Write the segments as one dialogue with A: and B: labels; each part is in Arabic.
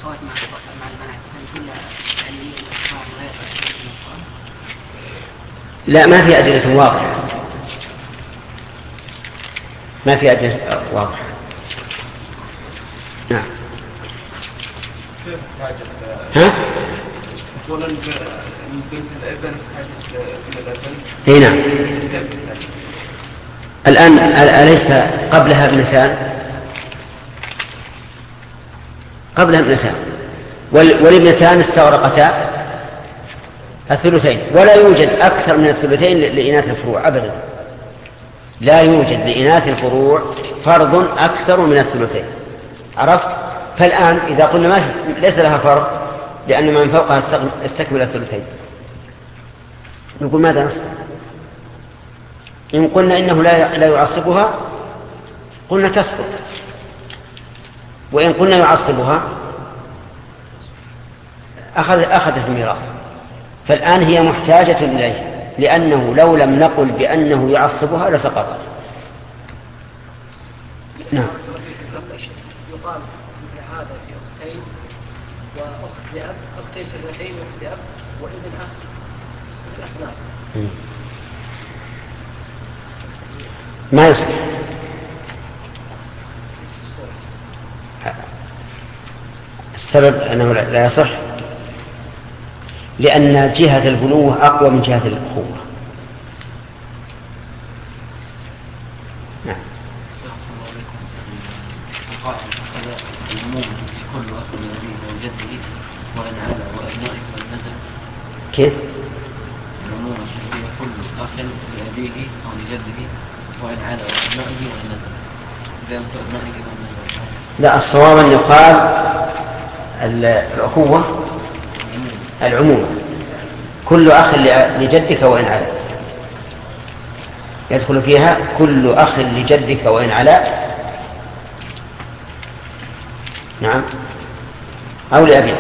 A: الأخوات مع البنات هل كل علمية الأخوات غير
B: لا، ما في أدلة واضحة، ما في أدلة واضحة. نعم. ها؟
C: أولا بنت الابن حاجة إلى الأبن.
B: اي نعم. الآن أليس قبلها ابنتان؟ قبلها ابنتان، والابنتان استغرقتا الثلثين، ولا يوجد أكثر من الثلثين لإناث الفروع أبدا، لا يوجد لإناث الفروع فرض أكثر من الثلثين. عرفت؟ فالآن إذا قلنا ما ليس لها فرض لأن من فوقها استكمل الثلثين، نقول ماذا نصنع؟ إن قلنا إنه لا يعصبها قلنا تسقط، وإن قلنا يعصبها أخذت الميراث. فالآن هي محتاجة إليه، لأنه لو لم نقل بأنه يعصبها لسقطت. نعم.
A: يقال في هذا في أختين وأخت لأب، أختين سنتين وأخت لأب وابن أخ من الأخلاق
B: ما يصح. السبب أنه لا يصح لأن جهة البنوة أقوى من جهة الأخوة. نعم. كيف؟
D: العموم الشرعية كل أخ لأبيه أو لجده وإن عاد وأبنائه وإن نزل. إذا أنت أبنائه وإن نزل.
B: لا، الصواب أن يقال الأخوة العموم، كل أخ لجدك وإن علا، يدخل فيها كل أخ لجدك وإن علا. نعم. أو لأبيك.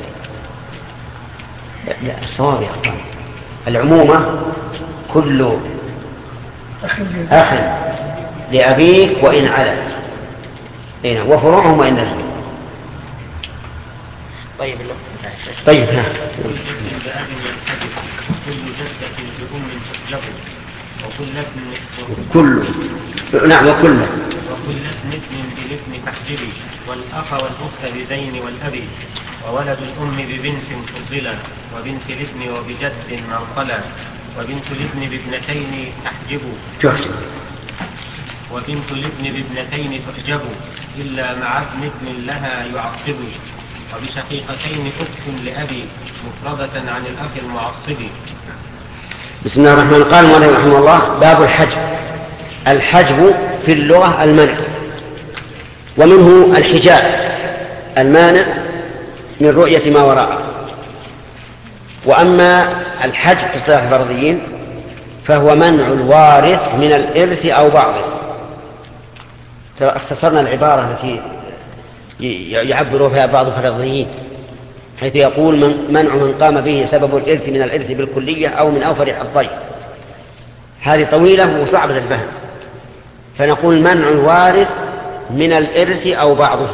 B: لا، الصواب يا أخوان العمومة كل أخ لأبيك وإن علا، وفروعهم وإن نزلوا.
A: طيب الله.
B: طيب. ها.
E: كل جدة بأم تسلب وكل ابن
B: كل. نعم. وكل
E: ابن بالابن تحجبي والأخ والأخت بذين والأبي وولد الأم ببنت فضلا وبنت الابن وبجد منقلا وبنت الابن بابنتين تحجب وبنت الابن بابنتين تحجب إلا مع ابن لها يعصب وبشقيقتين أخت لأبي مفردة عن الأخ المعصب.
B: بسم الله الرحمن الرحيم. قال رحمه الله: باب الحجب. الحجب في اللغة المنع، ومنه الحجاب المانع من رؤية ما وراءه. وأما الحجب في اصطلاح الفرضيين فهو منع الوارث من الإرث أو بعضه. اختصرنا العبارة التي يعبر فيها بعض الفرضيين، حيث يقول منع من قام به سبب الإرث من الإرث بالكلية أو من أوفر حظين. هذه طويلة وصعبة الفهم، فنقول منع الوارث من الإرث أو بعضه.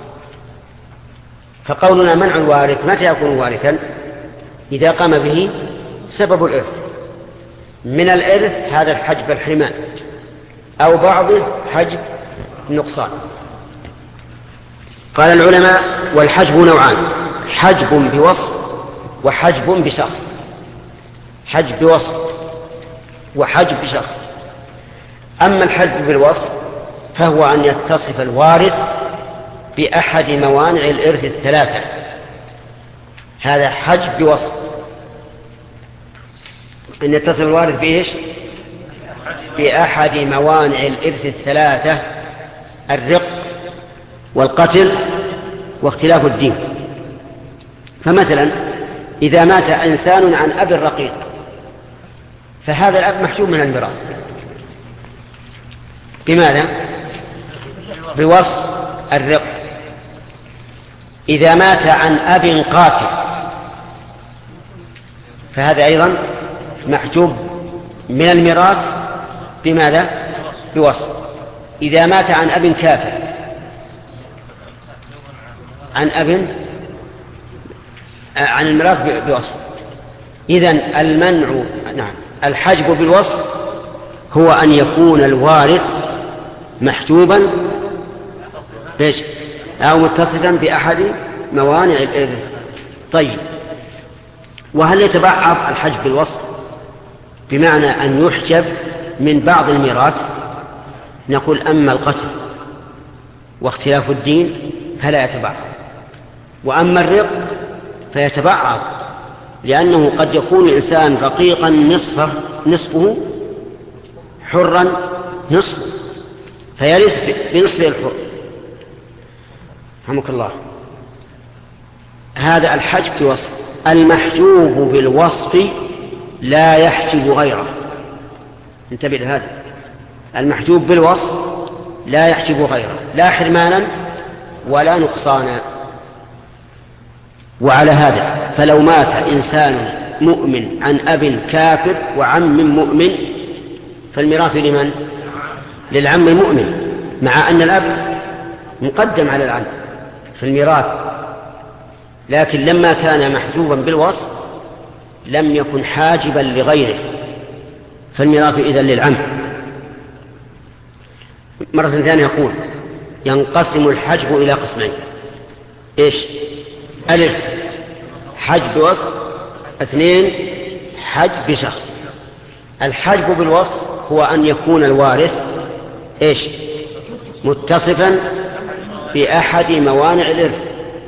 B: فقولنا منع الوارث متى يكون وارثا؟ إذا قام به سبب الإرث. من الإرث هذا الحجب الحرمان، أو بعضه حجب النقصان. قال العلماء: والحجب نوعان: حجب بوصف وحجب بشخص. حجب بوصف وحجب بشخص. أما الحجب بالوصف فهو أن يتصف الوارث بأحد موانع الإرث الثلاثة، هذا حجب بوصف. أن يتصف الوارث بإيش؟ بأحد موانع الإرث الثلاثة: الرق والقتل واختلاف الدين. فمثلا إذا مات إنسان عن أب رقيق فهذا الأب محجوب من الميراث. بماذا؟ بوصف الرق. إذا مات عن أب قاتل فهذا أيضا محجوب من الميراث. بماذا؟ بوصف. إذا مات عن أب كافر، عن أب عن الميراث بوصف. إذن المنع، نعم، الحجب بالوصف هو أن يكون الوارث محجوبا أو متصفا بأحد موانع الإرث. طيب، وهل يتبعض الحجب بالوصف بمعنى أن يحجب من بعض الميراث؟ نقول أما القتل واختلاف الدين فلا يتبعض، وأما الرق فيتبعض، لأنه قد يكون الإنسان رقيقا نصفه حرا نصفه، فيرث بنصف الحر. رحمك الله. هذا الحجب بوصف. المحجوب بالوصف لا يحجب غيره. انتبه لهذا، المحجوب بالوصف لا يحجب غيره، لا حرمانا ولا نقصانا. وعلى هذا فلو مات إنسان مؤمن عن أب كافر وعم مؤمن فالميراث لمن؟ للعم المؤمن، مع أن الأب مقدم على العم في الميراث، لكن لما كان محجوبا بالوصف لم يكن حاجبا لغيره، فالميراث إذن للعم. مرة ثانية يقول: ينقسم الحجب إلى قسمين. إيش؟ ألف حجب بوصف، اثنين حجب بشخص. الحجب بالوصف هو أن يكون الوارث إيش؟ متصفا بأحد موانع الإرث.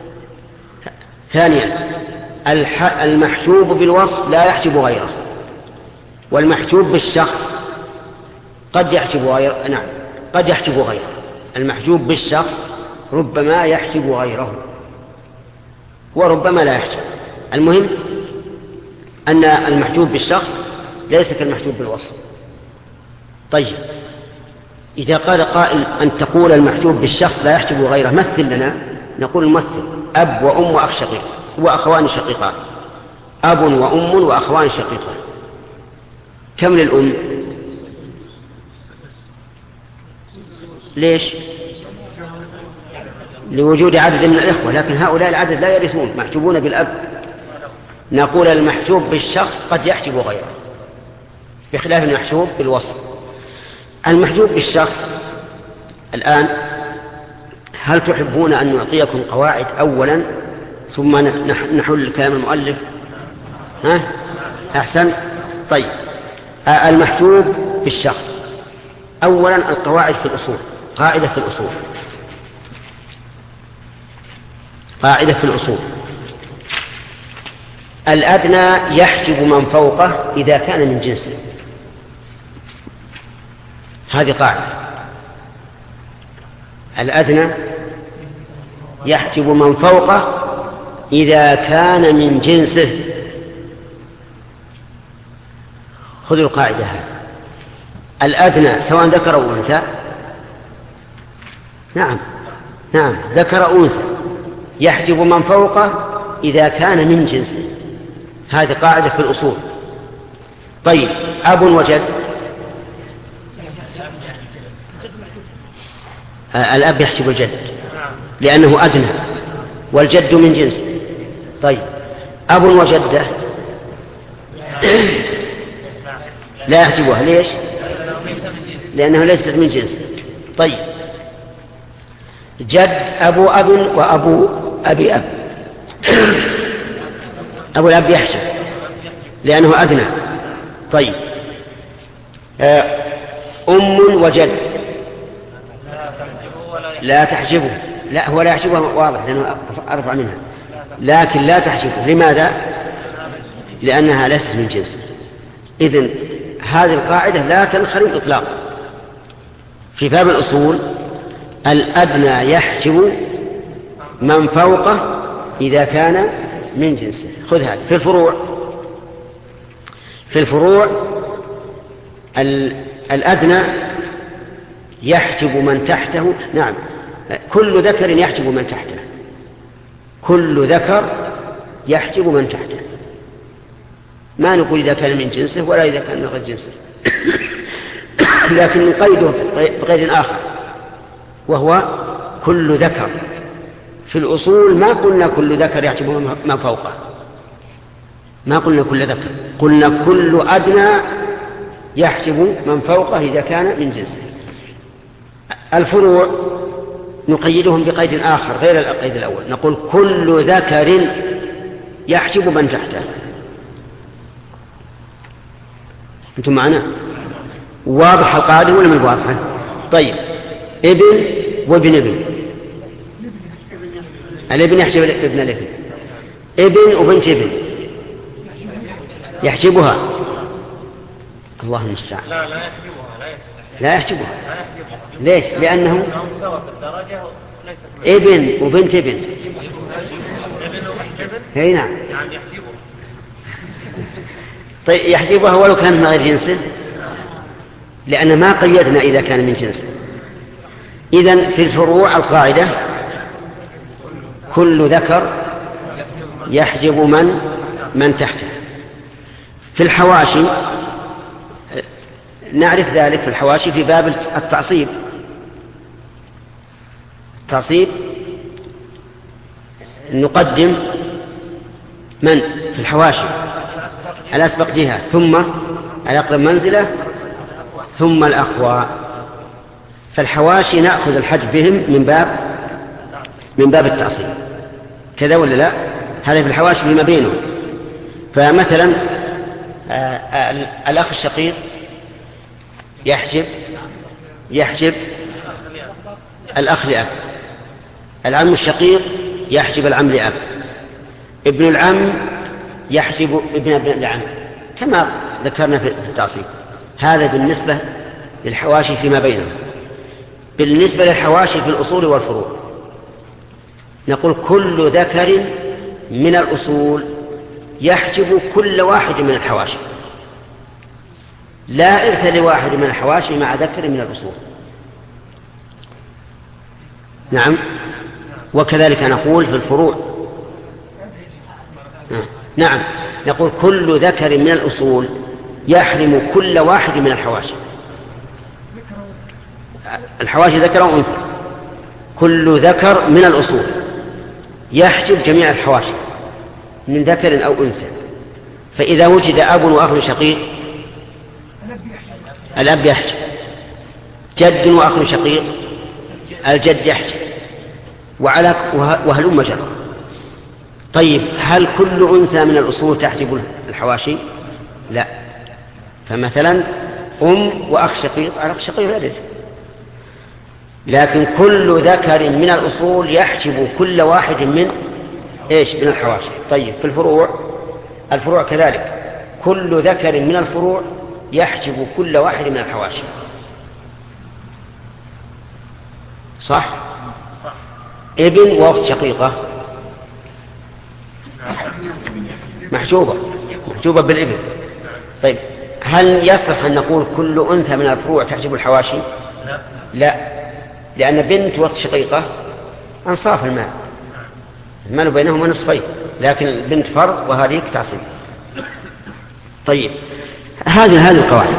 B: ثانيا المحجوب بالوصف لا يحجب غيره، والمحجوب بالشخص قد يحجب غيره. نعم، قد يحجب غيره. المحجوب بالشخص ربما يحجب غيره وربما لا يحجب. المهم أن المحجوب بالشخص ليس كالمحجوب بالوصف. طيب، إذا قال قائل أن تقول المحجوب بالشخص لا يحجب غيره، مثل لنا. نقول الممثل: أب وأم وأخ شقيق وأخوان شقيقان. أب وأم وأخوان شقيقان. كم للأم؟ ليش؟ لوجود عدد من الإخوة، لكن هؤلاء العدد لا يرثون، محجوبون بالأب. نقول المحجوب بالشخص قد يحجب غيره بخلاف المحجوب بالوصف. المحجوب بالشخص الآن، هل تحبون أن نعطيكم قواعد أولا ثم نحل كلام المؤلف؟ أحسن. طيب، المحجوب بالشخص أولا القواعد في الأصول. قاعدة في الأصول: الأدنى يحجب من فوقه إذا كان من جنسه. هذه قاعدة. الأدنى يحجب من فوقه إذا كان من جنسه. خذوا القاعدة هذه. الأدنى سواء ذكر أو أنثى، نعم ذكر أو أنثى، يحجب من فوقه إذا كان من جنسه. هذه قاعدة في الأصول. طيب، أب وجد، الأب يحجب الجد لأنه أدنى والجد من جنسه. طيب، أب وجدة لا يحجبها. ليش؟ لأنه ليست من جنسه. طيب، جد أبو أب وأبو أبي أب أبو الأب يحجب لأنه أدنى. طيب، أم وجد لا تحجبه. لا، هو لا يحجبها واضح لأنه أرفع منها، لكن لا تحجبه. لماذا؟ لأنها ليست من جنسه. إذن هذه القاعدة لا تنخرم إطلاقا. في باب الأصول الأدنى يحجب من فوقه إذا كان من جنسه. خذ هذا. في الفروع الأدنى يحجب من تحته. نعم، كل ذكر يحجب من تحته. كل ذكر يحجب من تحته. ما نقول إذا كان من جنسه ولا إذا كان من غير جنسه، لكن نقيده بقيد آخر وهو كل ذكر. في الأصول ما قلنا كل ذكر يحجب من فوقه، ما قلنا كل ذكر، قلنا كل أدنى يحجب من فوقه إذا كان من جنسه. الفروع نقيدهم بقيد آخر غير القيد الأول، نقول كل ذكر يحجب من تحته. أنتم معنا؟ واضح القاعدة ولا من واضحة؟ طيب، ابن وابن ابن، الابن يحجب ابن الابن، ابن وبنت ابن يحجبها. الله المستعان. لا يحجبها. ليش؟ لأنه ابن وبنت ابن. اي نعم. طيب يحجبها ولو كان من غير جنسه، لأن ما قيدنا إذا كان من جنسه. إذن في الفروع القاعدة كل ذكر يحجب من تحته. في الحواشي نعرف ذلك، في الحواشي في باب التعصيب. التعصيب نقدم من في الحواشي على أسبق جهة، ثم الأقرب منزلة، ثم الأقوى. فالحواشي نأخذ الحج بهم من باب التعصيب، كذا ولا لا؟ هذا في الحواشي فيما بينهم. فمثلا الأخ الشقيق يحجب الأخ لأب، العم الشقيق يحجب العم لأب، ابن العم يحجب ابن العم، كما ذكرنا في التعصيب. هذا بالنسبة للحواشي فيما بينهم. بالنسبة للحواشي في الأصول والفروع نقول كل ذكر من الأصول يحجب كل واحد من الحواشي، لا إرث لواحد من الحواشي مع ذكر من الأصول. نعم. وكذلك نقول في الفروع. نعم، نقول كل ذكر من الأصول يحرم كل واحد من الحواشي. الحواشي ذكر وأنثى، كل ذكر من الأصول يحجب جميع الحواشي من ذكر أو أنثى. فإذا وجد أب وأخ شقيق الأب يحجب، جد وأخ شقيق الجد يحجب، وهلم جرى. طيب، هل كل أنثى من الأصول تحجب الحواشي؟ لا. فمثلا وأخ شقيق، الأخ شقيق لا يرث، لكن كل ذكر من الأصول يحجب كل واحد من الحواشي. طيب، في الفروع كذلك كل ذكر من الفروع يحجب كل واحد من الحواشي. صح؟ ابن وأخت شقيقة محجوبة بالابن. طيب، هل يصح أن نقول كل أنثى من الفروع تحجب الحواشي؟ لا، لأن بنت وأخت شقيقة أنصاف المال بينهما نصفين، لكن البنت فرض وهذه تعصيب. طيب، هذه القواعد.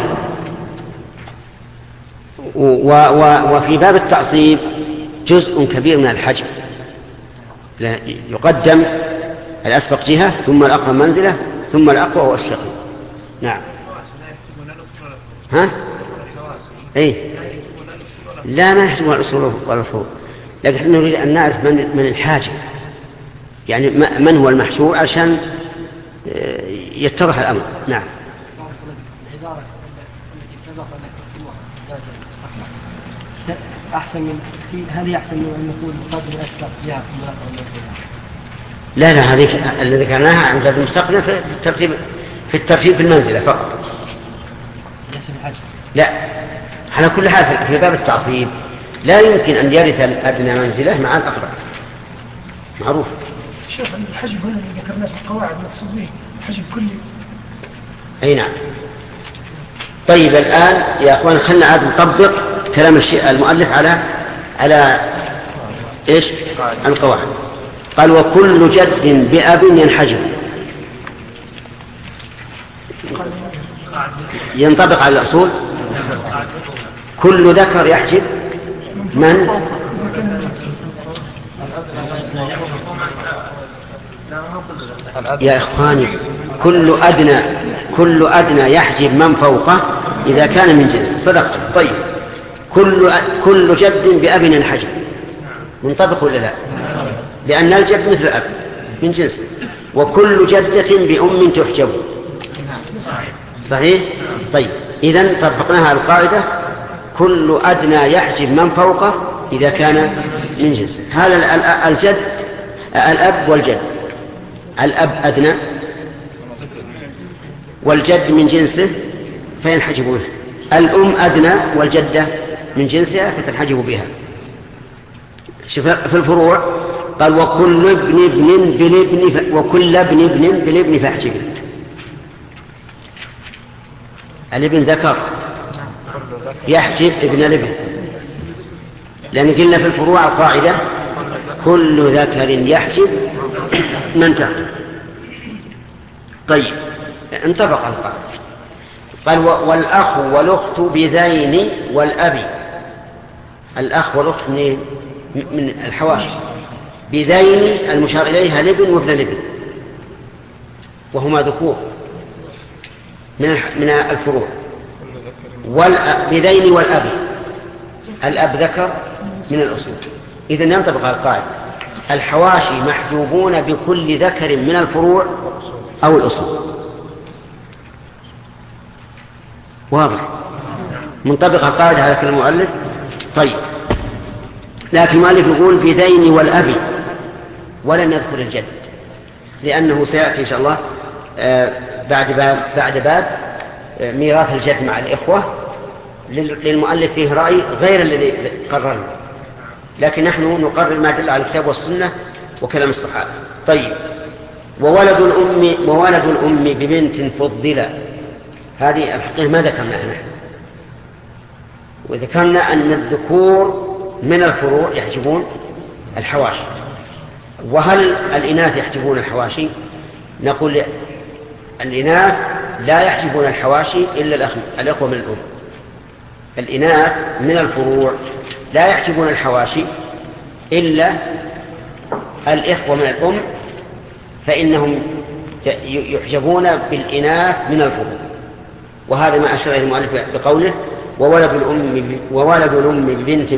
B: وفي باب التعصيب جزء كبير من الحجب، يقدم الأسبق جهة، ثم الأقرب منزلة، ثم الأقوى هو الشقيق. نعم. ها؟ إيه؟ لا، ما يحجبون الأصول ولا الفروع، لكن نريد أن نعرف من الحاجب، يعني من هو المحجوب عشان يتضح الأمر. نعم.
A: العبارة التي سبق أن كتبتموها أحسن من هذه، أحسن من أن نقول قدر أسبق جهة في الأقرب منزلة.
B: لا، هذه الذي ذكرناها عن زاد المستقنع في الترتيب في المنزلة فقط،
A: ليس في الحجم.
B: لا، على كل حال في باب التعصيب لا يمكن أن يرث الأدنى منزلة مع الأقرب، معروف.
F: شوف، الحجم هنا اللي ذكرناه في القواعد مقصود به الحجم كلي.
B: أي نعم. طيب، الآن يا أخوان خلنا عاد نطبق كلام المؤلف على إيش؟ القواعد. قال وكل جد بأب ينحجب، ينطبق على الأصول. كل ذكر يحجب من؟ يا إخواني كل أدنى يحجب من فوقه إذا كان من جنس. صدقت. طيب كل جد بأب الحجب منطبق ولا لا؟ لأن الجد مثل الأب من جنس. وكل جدة بأم تحجب. صحيح؟ طيب إذن طبقناها القاعدة كل أدنى يحجب من فوقه إذا كان من جنس. هذا الجد الأب والجد. الأب أدنى والجد من جنسه فينحجب به. الأم أدنى والجدة من جنسها فتنحجب بها. شوف في الفروع قال وكل ابن بالابن فاحجب. الابن ذكر يحجب ابن الابن، لأن قلنا في الفروع القاعدة كل ذكر يحجب من تحت. طيب انطبق القاعدة. قال والأخ والأخت بذين والأبي. الأخ والأخت من الحواشي. بذين المشار إليها الابن وابن الابن وهما ذكور من الفروع. بذين والأبي الأب ذكر من الأصول. إذن ينطبق القاعدة الحواشي محجوبون بكل ذكر من الفروع أو الأصول. واضح منطبق القاعدة على كلام المؤلف. طيب لكن المؤلف يقول بذين والأبي ولن يذكر الجد لأنه سيأتي إن شاء الله بعد باب ميراث الجد مع الإخوة. للمؤلف فيه رأي غير الذي قررنا، لكن نحن نقرر ما دل على الكتاب والسنة وكلام الصحابة. طيب وولد الأم ببنت فضلا. هذه الحقيقة ما ذكرناها نحن، وذكرنا أن الذكور من الفروع يحجبون الحواشي. وهل الإناث يحجبون الحواشي؟ نقول الإناث لا يحجبون الحواشي إلا الأخوة من الأم. الإناث من الفروع لا يحجبون الحواشي إلا الإخوة من الأم، فإنهم يحجبون بالإناث من الفروع. وهذا ما أشار إليه المؤلف بقوله وولد الأم ببنت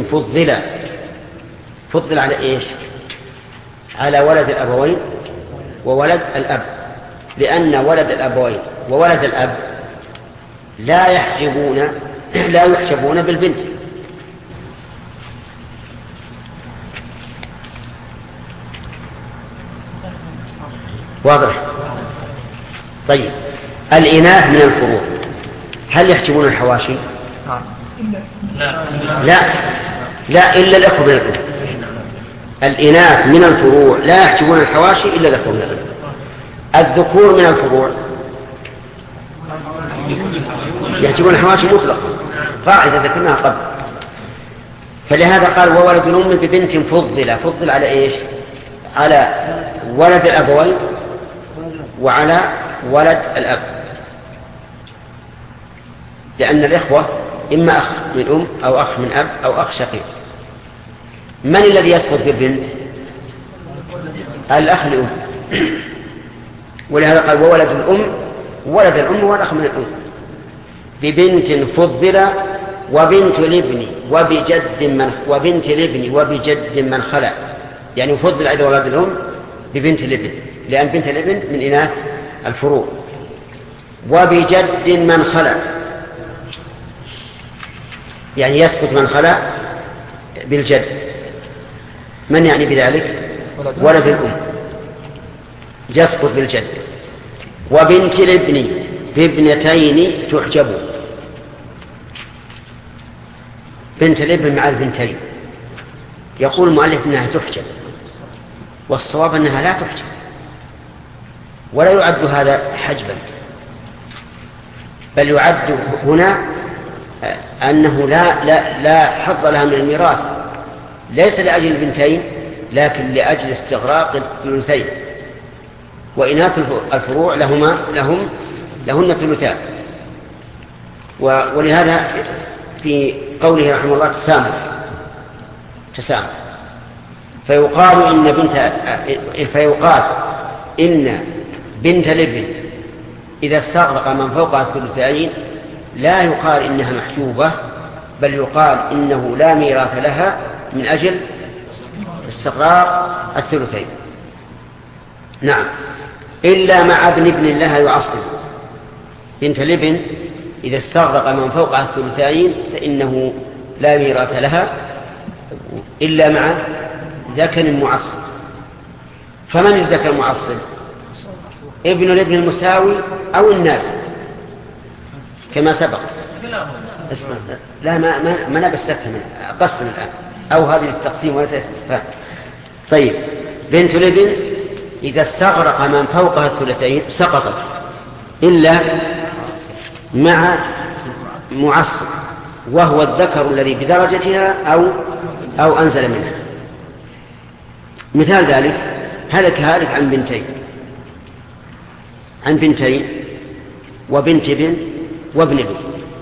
B: فضل على إيش؟ على ولد الأبوين وولد الأب، لأن ولد الأبوين وولد الأب لا يحجبون بالبنت. واضح؟ طيب الإناث من الفروع هل يحجبون الحواشي؟ لا إلا الأخوة من الأم. الإناث من الفروع لا يحجبون الحواشي إلا الأخوة من الأم. الذكور من الفروع يحجبون الحواشي مطلقا، قاعدة ذكرناها قبل. فلهذا قال وولد الأم ببنت فضل على إيش؟ على ولد الأبوين وعلى ولد الأب، لأن الإخوة إما أخ من أم أو أخ من أب أو أخ شقيق. من الذي يسقط بالبنت؟ الأخ لأم. ولهذا قال وولد الأم ولد الأم والأخ من الأم ببنت فضل وبنت الابن وبجد من خلع. يعني فضل أيضا ولد الأم ببنت الابن، لأن بنت الابن من إناث الفروع. وبجد من خلع، يعني يسقط من خلع بالجد. من يعني بذلك؟ ولد الأم يسقط بالجد. وبنت الابن بابنتين تحجب. بنت الابن مع البنتين يقول المؤلف انها تحجب، والصواب انها لا تحجب، ولا يعد هذا حجبا، بل يعد هنا أنه لا حظ لها من الميراث، ليس لأجل البنتين لكن لأجل استغراق الثلثين. وإناث الفروع لهن ثلثان. ولهذا في قوله رحمه الله تسامح. فيقال إن بنت الابن إذا استغرق من فوقها الثلثين لا يقال إنها محجوبة، بل يقال إنه لا ميراث لها من أجل استقرار الثلثين. نعم، إلا مع ابن لها يعصب. بنت الابن إذا استغرق من فوقها الثلثين فإنه لا ميراث لها إلا مع ذكر معصب. فمن الذكر المعصب؟ ابن الابن المساوي أو النازل كما سبق. لا ما نبستها من قسم الآن، أو هذه التقسيم وليس الاستفهام. طيب، بنت الابن إذا استغرق من فوقها الثلثين سقطت إلا مع معصب، وهو الذكر الذي بدرجتها أو أنزل منها. مثال ذلك هلك عن بنتين وبنت ابن وابن ابن.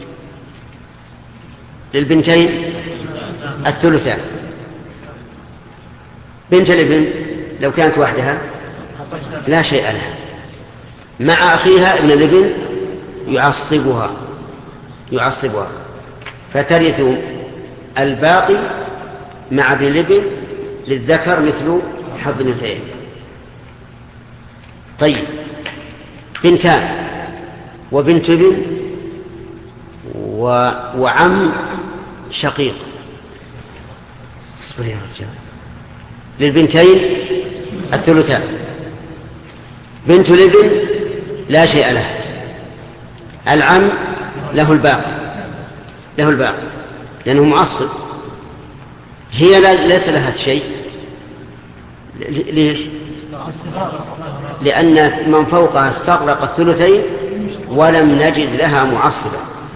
B: للبنتين الثلثان. بنت الابن لو كانت وحدها لا شيء لها، مع أخيها ابن الابن يعصبها فترث الباقي مع ابن الابن للذكر مثل حظ الأنثيين. طيب، بنتان وبنت ابن وعم شقيق. اصبر يا رجال. للبنتين الثلثان. بنت الابن لا شيء له، العم له الباقي لأنه معصب. هي ليس لها شيء. ليش؟ لأن من فوقها استغرق الثلثين ولم نجد لها معصبا.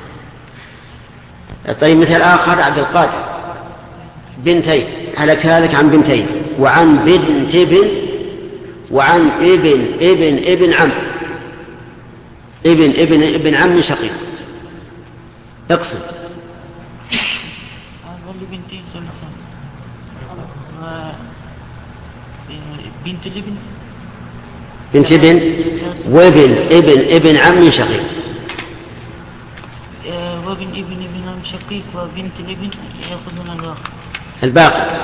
B: طيب، مثل آخر عبد القادر بنتين، هلك عن بنتين وعن بنت ابن وعن ابن عم، ابن عم شقيق. اقسم. بنت ابن وابن ابن عم شقيق.
G: وابن ابن عم شقيق وبنت الابن يأخذون
B: الباقي.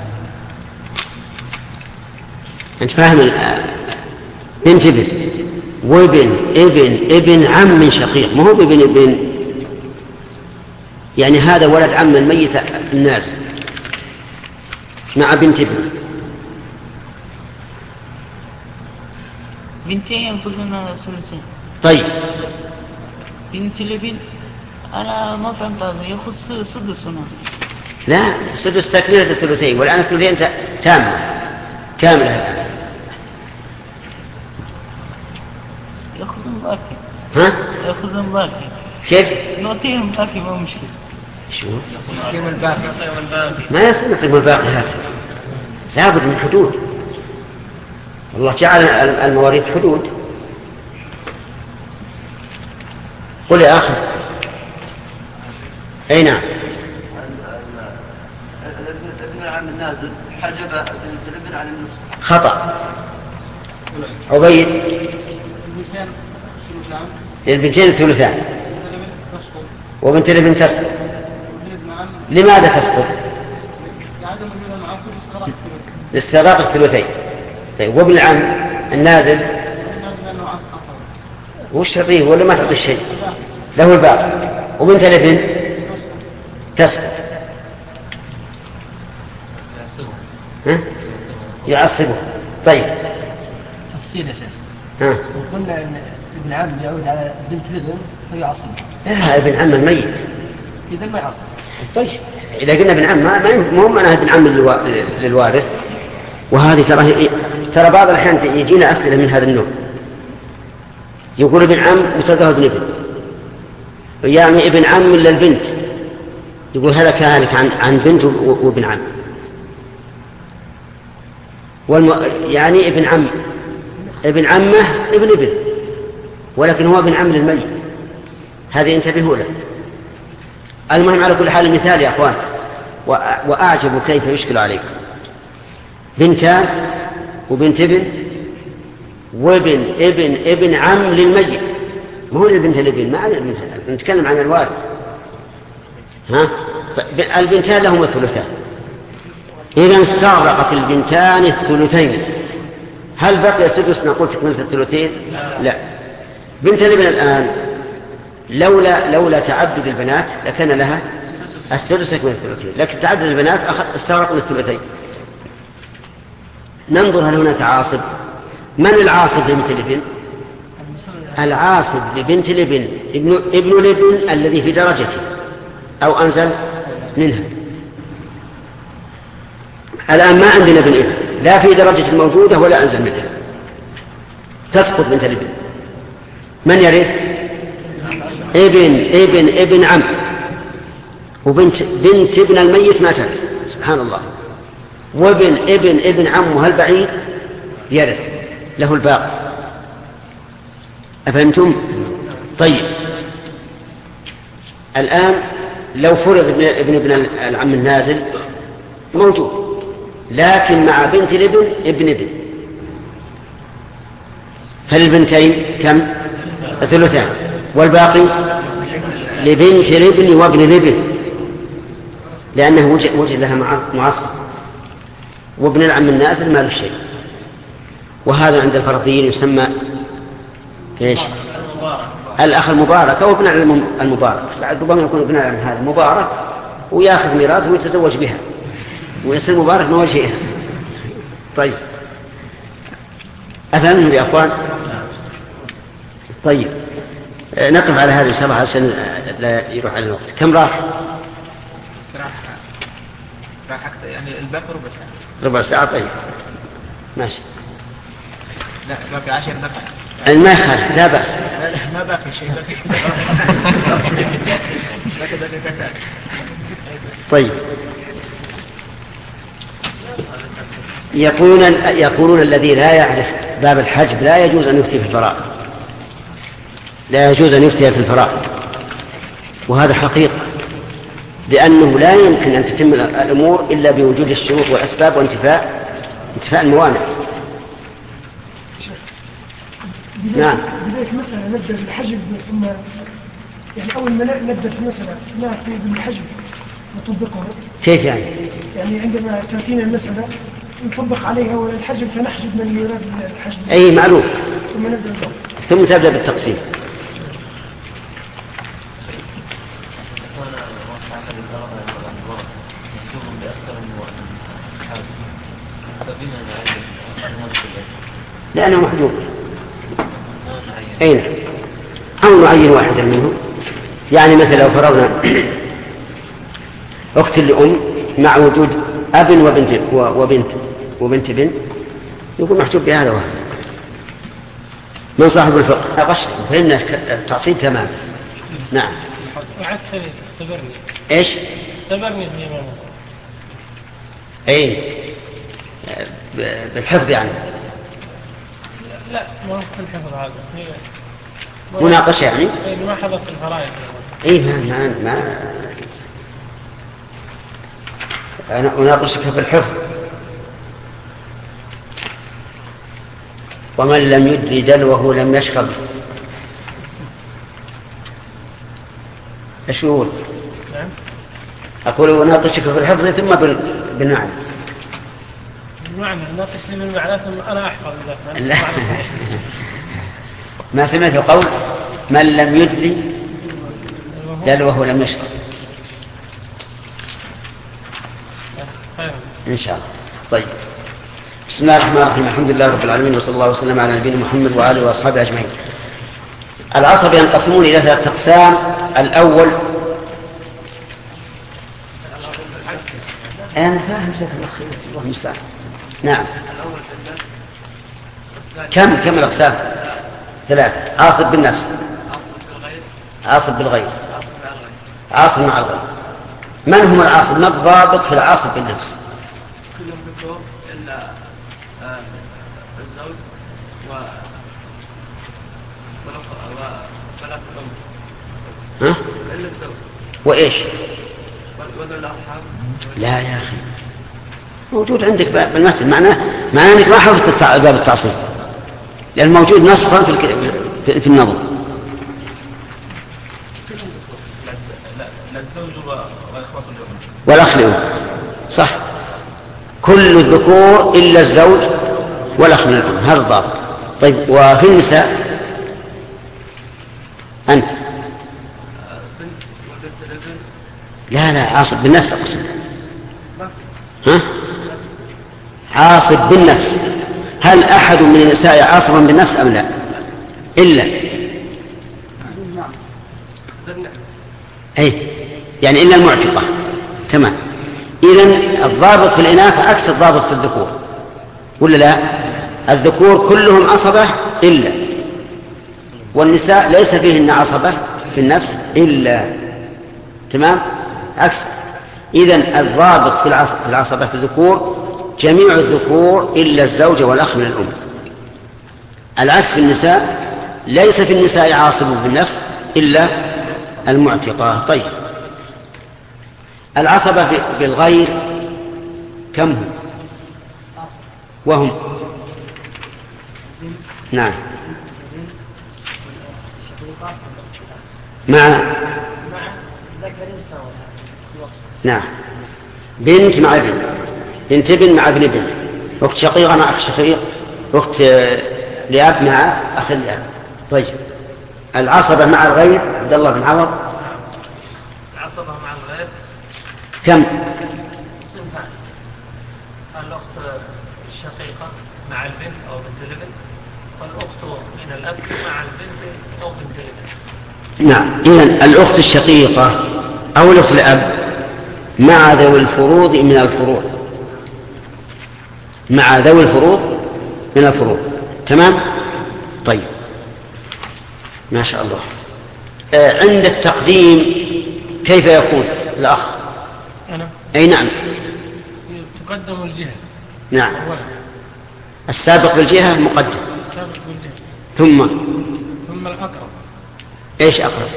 B: أنت فاهم؟ بنت ابن وابن ابن عم شقيق، ما هو ابن يعني هذا ولد عم الميت الناس مع بنت ابن.
G: بنتين ينفذون ثلثين.
B: طيب،
G: بنت الابن أنا ما فهمت هذا، يخص سدس هنا.
B: لا، سدس تكملة الثلثين، والآن الثلثين كاملة الآن.
G: يأخذون باقي.
B: ها؟
G: يأخذون باقي.
B: كيف؟
G: نعطيهم باقي ما مشكلة.
B: شو؟ ما يصير نعطيهم الباقي هذا، لابد من حدود. الله جعل المواريث حدود. قل يا أخي. أي نعم.
A: الابن عن النازل حجب الابن عن النصف.
B: خطأ. عبيد. البنتين ثلثان وبنت الابن تسقط. لماذا تسقط؟ لاستغراق الثلثين. طيب، وابن العم النازل وش تعطيه ولا ما تعطيه شيء؟ له الباقي. وبنت الابن تسقط. يعصبه. طيب،
A: تفصيل يا شيخ. وقلنا ان ابن عم يعود على بنت الابن فيعصبه.
B: لا، ابن عم الميت.
A: اذا ما يعصب.
B: طيب، اذا قلنا ابن عم ما هو معناه ابن عم للوارث. وهذه ترى بعض الأحيان يجينا أسئلة من هذا النوع. يقول ابن عم وتلقاه ابن ابن، يعني ابن عم للبنت، يقول هلك عن بنت وابن عم، يعني ابن عمه ابن ولكن هو ابن عم للميت. هذه انتبهوا له. المهم على كل حال مثال يا أخوان، وأعجب كيف يشكل عليكم. بنتان وبنت ابن وابن ابن عم للميت ما هو البنت الابن، ما نتكلم عن الوارث. ها؟ البنتان لهما الثلثان. إذا استغرقت البنتان الثلثين، هل بقي السدس نقول تكملة الثلثين؟ لا. بنت الابن الآن لولا تعدد البنات لكان لها السدس تكملة الثلثين، لكن تعدد البنات استغرقنا الثلثين. ننظر هل هناك عاصب. من العاصب لبنت الابن؟ العاصب لبنت الابن ابن الابن الذي في درجته أو أنزل منها. الآن ما عندنا ابن ابن لا في درجة الموجودة ولا أنزل منها، تسقط بنت الابن. من يرث؟ ابن عم، وبنت ابن الميت ما ترث، سبحان الله. وابن ابن عمه البعيد يرث، له الباقي. أفهمتم؟ طيب الآن لو فرض ابن العم النازل موجود، لكن مع بنت الابن ابن، فللبنتين كم؟ الثلثان، والباقي لبنت الابن وابن الابن، لأنه وجد لها معصب، وابن العم النازل ما له شيء. وهذا عند الفرضيين يسمى ايش؟ الأخ المبارك أو ابن العم المبارك. بعد ربما يكون ابن العم هذا مبارك ويأخذ ميراثه ويتزوج بها ويصير مبارك ما هو شيء. طيب أفهمهم يا أخوان؟ طيب نقف على هذا إن شاء الله عشان لا يروح على الوقت. كم راح؟
D: راح أكثر يعني الباقي
B: ربع ساعة. طيب ماشي.
D: لا باقي 10 دقائق.
B: الماء لا بأس.
D: ما باقي شيء.
B: طيب يقولون الذي لا يعرف باب الحجب لا يجوز أن يفتي في الفرائض، لا يجوز أن يفتي في الفرائض، وهذا حقيقة، لأنه لا يمكن أن تتم الأمور إلا بوجود الشروط والأسباب وانتفاء الموانع. نعم.
F: بداية مسألة نبدأ بالحجب ثم يعني أول ما نبدأ في المسألة نأتي بالحجب نطبقه.
B: كيف يعني؟
F: يعني عندما تأتينا المسألة نطبق عليها والحجب فنحجب من يراد الحجب.
B: أي معروف.
F: ثم نبدأ
B: ثم تبدأ بالتقسيم. لأنه محجوب. أين؟ أو نعين واحدا منه. يعني مثلا لو فرضنا أخت لأم مع وجود أب وبنت بنت يكون محجوب بهذا واحد. من صاحب الفقه أغش فهمنا التعصيب تمام. نعم.
H: وعد اختبرني.
B: إيش؟
H: اختبرني في إمامه.
B: أي بالحفظ يعني.
H: لا ما هو في الحفظ هذا.
B: مناقشة يعني؟
H: ما حضرت الفرائض.
B: إيه ما أنا أناقشك في الحفظ. ومن لم يدري دلوه لم يشرب. ايش يقول؟
H: نعم.
B: أقول أناقشك في الحفظ ثم بالمعنى.
H: بالمعنى ناقشني من معنى ثم أنا أحفظ ذلك.
B: لا. ما سمعت القول من لم يدري دلوه لم يشرب. إن شاء الله. طيب بسم الله الرحمن الرحيم. الحمد لله رب العالمين وصلى الله وسلم على نبينا محمد وآله وأصحابه أجمعين. العصب ينقسمون إلى 3 أقسام. الأول أنا فاهم سيد الله المستعان. نعم. كم الأقسام؟ 3. عاصب بالنفس، عاصب بالغير، عاصب مع الغير. من هم العاصب؟ ما الضابط في العاصب بالنفس؟
C: كلهم ذكور إلا الزوج وبنات الأم.
B: ها؟
C: إلا الزوج.
B: وإيش؟
C: وذو الأرحام.
B: لا يا أخي موجود عندك بالمثل. معناه أنك ما حفظت باب التعصيب، لأن موجود نصا في النظم. والأخ لأم. صح، كل الذكور إلا الزوج والأخ من الأم، هذا الضابط. طيب، وفي النساء أنت لا عاصب بالنفس أقصد. ها؟ عاصب بالنفس. هل أحد من النساء عاصبا بالنفس أم لا؟ إلا أي يعني إلا المعتقة. تمام. إذن الضابط في الإناث عكس الضابط في الذكور، ولا لا؟ الذكور كلهم عصبة إلا، والنساء ليس فيهن عصبة في النفس إلا. تمام، عكس. إذن الضابط في العصبة في الذكور جميع الذكور إلا الزوج والأخ من الأم. العكس في النساء، ليس في النساء عاصب بالنفس إلا المعتقة. طيب، العصبة بالغير كم هم؟ وهم نعم مع نعم بنت مع ابن، بنت ابن مع ابن ابن، أخت شقيقة مع أخ شقيق، أخت لأب مع أخ لأب. طيب، العصبة مع الغير عبد الله بن عوض.
H: العصبة مع الغير
B: كم؟
H: صنفان، الأخت الشقيقة مع البنت أو بنت الابن، والأخت من الأب مع البنت أو بنت الابن.
B: نعم. إذن الأخت الشقيقة أو الأخت الأب مع ذوي الفروض من الفروع، مع ذوي الفروض من الفروع. تمام. طيب، ما شاء الله. عند التقديم كيف يكون الأخ؟ أي نعم،
H: تقدم الجهة.
B: نعم،
H: أولا
B: السابق بالجهة مقدم،
H: السابق بالجهة،
B: ثم
H: الأقرب.
B: إيش أقرب؟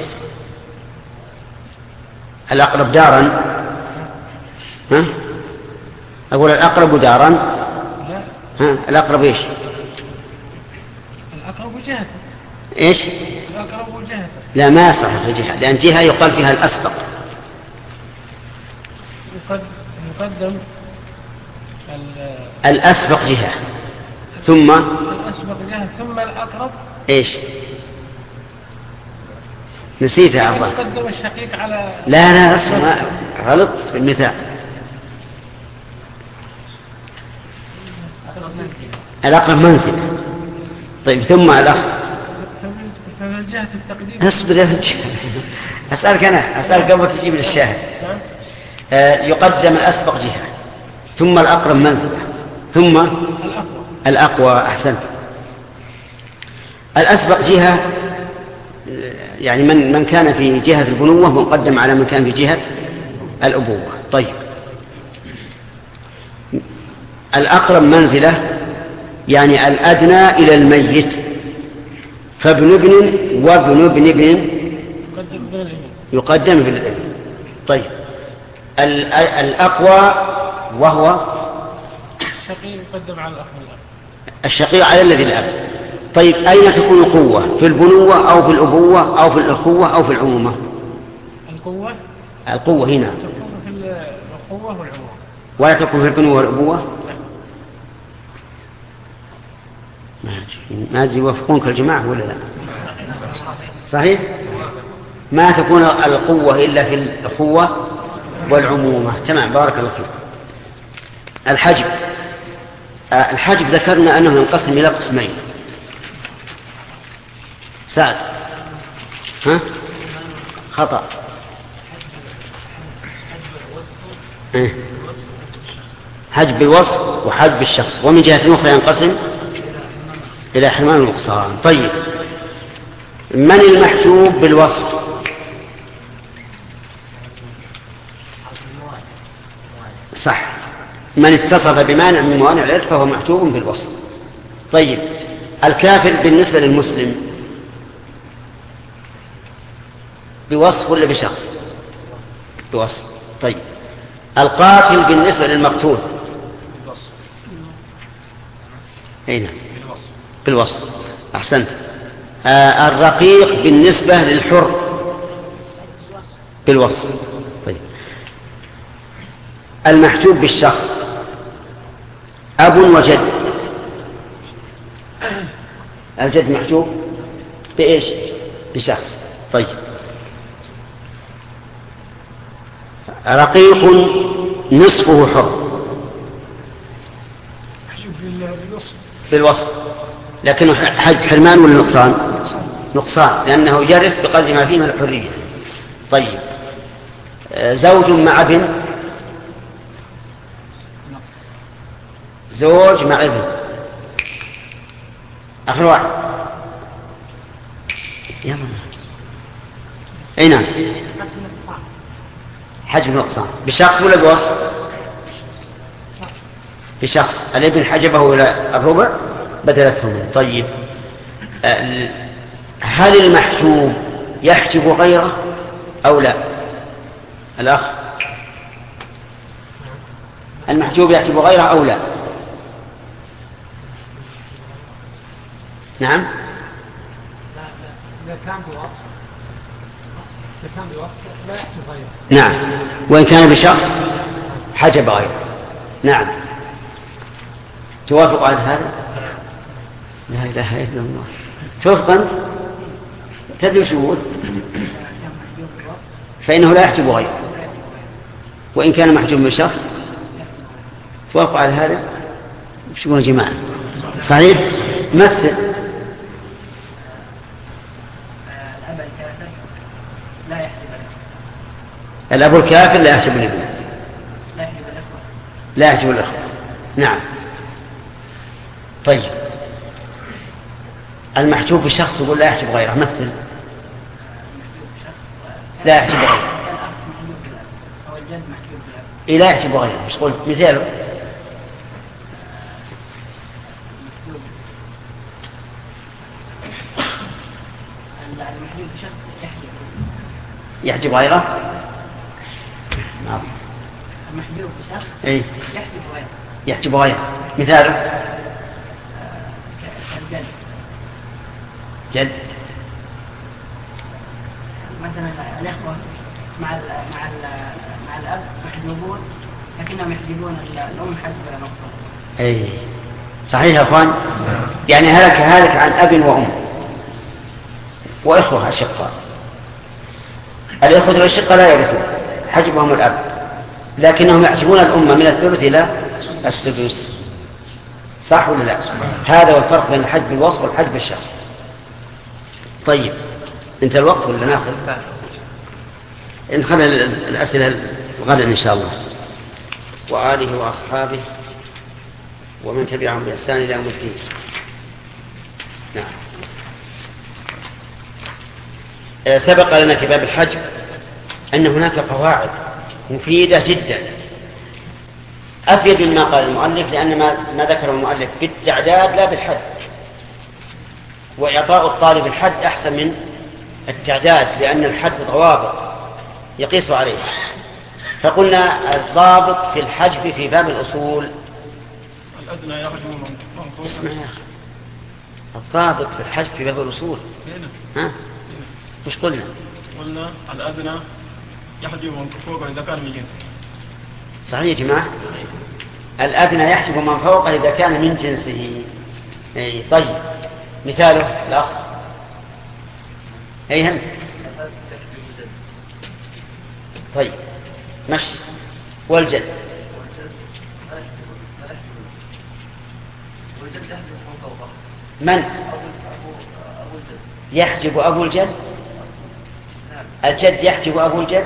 B: الأقرب دارا. ها؟ أقول الأقرب دارا.
H: لا.
B: ها؟ الأقرب إيش؟
H: الأقرب جهة.
B: إيش؟
H: الأقرب جهة.
B: لا، ما يصح في جهة، لأن جهة يقال فيها الأسبق.
H: يقدم
B: الأسبق جهة، ثم
H: الأسبق جهة، ثم الأقرب.
B: إيش؟ نسيت يا عبد الله.
H: يقدم الشقيق على
B: لا اسمع، غلط في المثال. الأقرب منزل. طيب، ثم الأخ.
H: فمن جهة التقديم.
B: اصبر يا رجال، أسألك قبل تجيب للشاهد. يقدم الأسبق جهة، ثم الأقرب منزلة، ثم الأقوى. أحسنت. الأسبق جهة يعني من كان في جهة البنوة مقدم على من كان في جهة الأبوة. طيب، الأقرب منزلة يعني الأدنى إلى الميت، فابن ابن وابن ابن ابن يقدم بالابن. طيب، الأقوى وهو
H: الشقيق يقدم على الأخ من الأب،
B: الشقيق على الذي الأب. طيب، أين تكون القوة؟ في البنوة أو في الأبوة أو في الأخوة أو في العمومة؟ القوة هنا
H: تكون في الأخوة والعمومة،
B: ولا تكون في البنوة والأبوة. ما أدري يوافقونك الجماعة ولا لا؟ صحيح، ما تكون القوة إلا في الأخوة والعمومة. تمام، بارك الله فيك. الحجب ذكرنا أنه ينقسم إلى قسمين. سعد، ها؟ خطأ. حجب الوصف وحجب الشخص، ومن جهة أخرى ينقسم إلى حرمان ونقصان. طيب، من المحجوب بالوصف؟ صح، من اتصف بمانع من موانع العرف فهو محجوب بالوصف. طيب، الكافر بالنسبة للمسلم بوصف ولا بشخص؟ بوصف. طيب، القاتل بالنسبة للمقتول أين؟ بالوصف. أحسنت. الرقيق بالنسبة للحر بالوصف. طيب، المحجوب بالشخص أب وجد. الجد محجوب بإيش؟ بشخص. طيب رقيق نصفه حر بالوصف، لكنه حرمان ولا نقصان؟ نقصان، لأنه يرث بقدر ما فيه من الحرية. طيب زوج مع ابن، زوج مع ابن، آخر واحد يا من. أي نعم، حجب نقصان بشخص ولا بوصف؟ بشخص. الابن حجبه إلى الربع بدل الثمن. طيب هل المحجوب يحجب غيره أو لا؟ الأخ، المحجوب يحجب غيره أو لا؟ نعم.
H: إذا كان بوصف لا يحجب غيره.
B: نعم، وإن كان بشخص حجب غيره. نعم. توافق على هذا؟ لا إله إلا الله. توافق أنت؟ تدري شو فإنه لا يحجب غيره وإن كان محجوب من شخص. توافق على هذا؟ شو يا جماعة؟ صحيح؟ مثل الأب الكافر لا يحجب الابن، لا يحجب الأخوة. نعم. طيب المحجوب بشخص يقول لا يحجب غيره. مثل لا يحجب غيره. إيه لا يحجب غيره. مش قلت مثاله؟ يحجب غيره. نعم.
A: المحجوب بشخص
B: إيه
A: يحجب غيره.
B: يحجب غيره. مثاله؟
A: الجد.
B: جد.
A: مثلا الإخوة مع الأب محجوبون لكنهم يحجبون الأم حجب نقصان.
B: أي صحيح يا أخوان. يعني هلك عن أب وأم وإخوة أشقاء. الإخوة الأشقاء لا يرثون، حجبهم الأب، لكنهم يحجبون الأم من الثلث إلى السدس. صح ولا لا؟ هذا هو الفرق بين الحجب الوصف والحجب الشخص. طيب انت الوقت ولا ناخذ؟ نخلي الأسئلة غدا إن شاء الله. وآله وأصحابه ومن تبعهم بإحسان إلى يوم الدين. نعم. سبق لنا في باب الحجب أن هناك قواعد مفيدة جدا أفيد مما قال المؤلف، لأن ما ذكر المؤلف بالتعداد لا بالحد، وإعطاء الطالب الحد أحسن من التعداد، لأن الحد ضوابط يقيس عليه. فقلنا الضابط في الحجب في باب الأصول
H: الأدنى يحجب من فوق.
B: اسمع يا أخي، الضابط في الحجب في باب الأصول ها؟ مش قلنا
H: الأدنى يحجب من فوق إذا كان من جنسه.
B: صحيح يا جماعة. الأدنى يحجب من فوقه إذا كان من جنسه. أي طيب مثاله الأخ. أي هم. طيب مشي. والجد من يحجب أبو الجد؟ الجد يحجب أبو الجد؟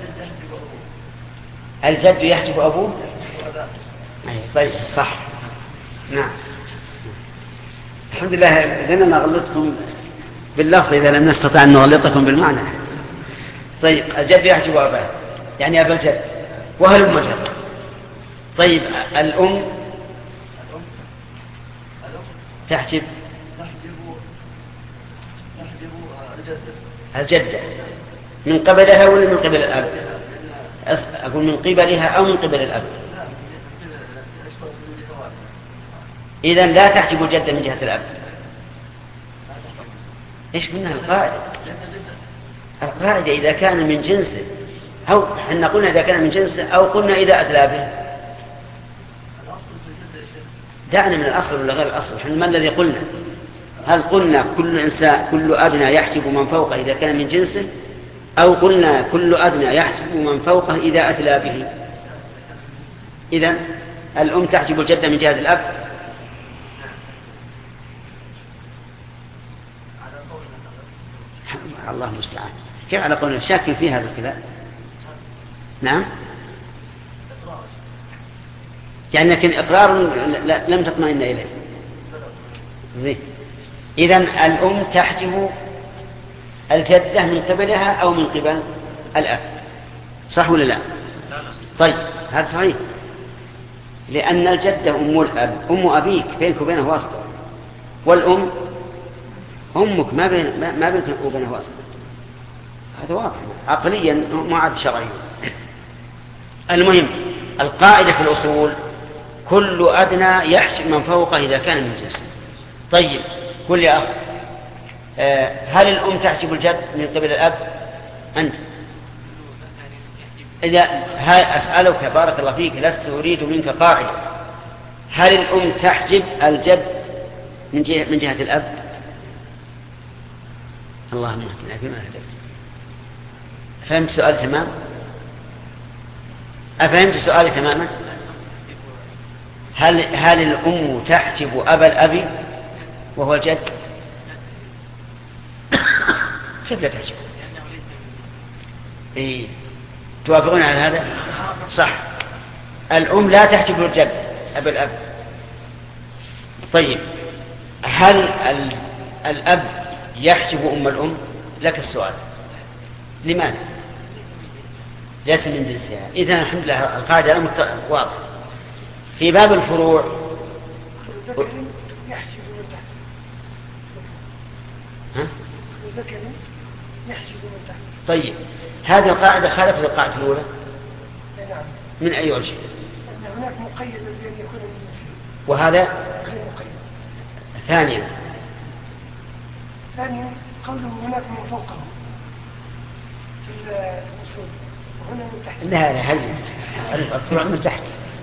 B: الجد يحجب أبوه؟ طيب صح. نعم. الحمد لله لأننا نغلطكم باللفظ إذا لم نستطع أن نغلطكم بالمعنى. طيب الجد يحجب أباه يعني أبا الجد، وهل أم جد؟ طيب الأم تحجب الجدة من قبلها ولا من قبل الأب؟ أقول من قبلها أو من قبل الأب. إذن لا تحجب الجدة من جهة الأب. إيش منها القاعدة؟ القاعدة إذا كان من جنسه أو حنا قلنا إذا كان من جنسه أو قلنا إذا أدلى به. دعنا من الأصل ولا غير الأصل؟ حنا ما الذي قلنا؟ هل قلنا كل أدنى يحجب من فوقه إذا كان من جنسه، أو قلنا كل أدنى يحجب من فوقه إذا أدلى به؟ إذن الأم تحجب الجدة من جهة الأب. الله المستعان. كيف على قولنا شاك في هذا الكلام؟ نعم، يعني لكن إقرار لم تطمئن إليه. إذن الأم تحجب الجدة من قبلها أو من قبل الأب، صح ولا لا؟ طيب هذا صحيح، لأن الجدة أم الأب، أم أبيك بينك وبينه واسطة، والأم أمك ما بينك وبينه واسطة. هذا واضح عقليا ما عاد شرعيا. المهم القاعدة في الأصول كل أدنى يحجب من فوقه إذا كان من جنسه. طيب قل يا أخ، هل الأم تحجب الجد من قبل الأب؟ أنت إذا أسألك بارك الله فيك، لست أريد منك قاعدة، هل الأم تحجب الجد من جهة الأب؟ اللهم اهدنا فيما هديت. فهمت سؤال تمام؟ أفهمت سؤالي تماما؟ هل الأم تحجب أبا الأب وهو الجد؟ كيف لا تحجب؟ إيه. توافقون على هذا؟ صح، الأم لا تحجب الجد أبا الأب. طيب هل الأب يحجب أم الأم؟ لك السؤال، لماذا؟ ليس من جنسها. إذن الحمد لله القاعدة واضح. في باب الفروع
F: يحجب من تحت.
B: ها؟
F: الذكر يحجب من تحت.
B: طيب هذه القاعدة خالفت القاعدة الأولى.
F: نعم.
B: من أي وجه؟
F: أن هناك مقيد بأن يكون من جنسه،
B: وهذا
F: غير مقيد.
B: ثانيا
F: قوله هناك من فوقه في الأصول وهنا من تحت.
B: لا هل الفروع من تحت.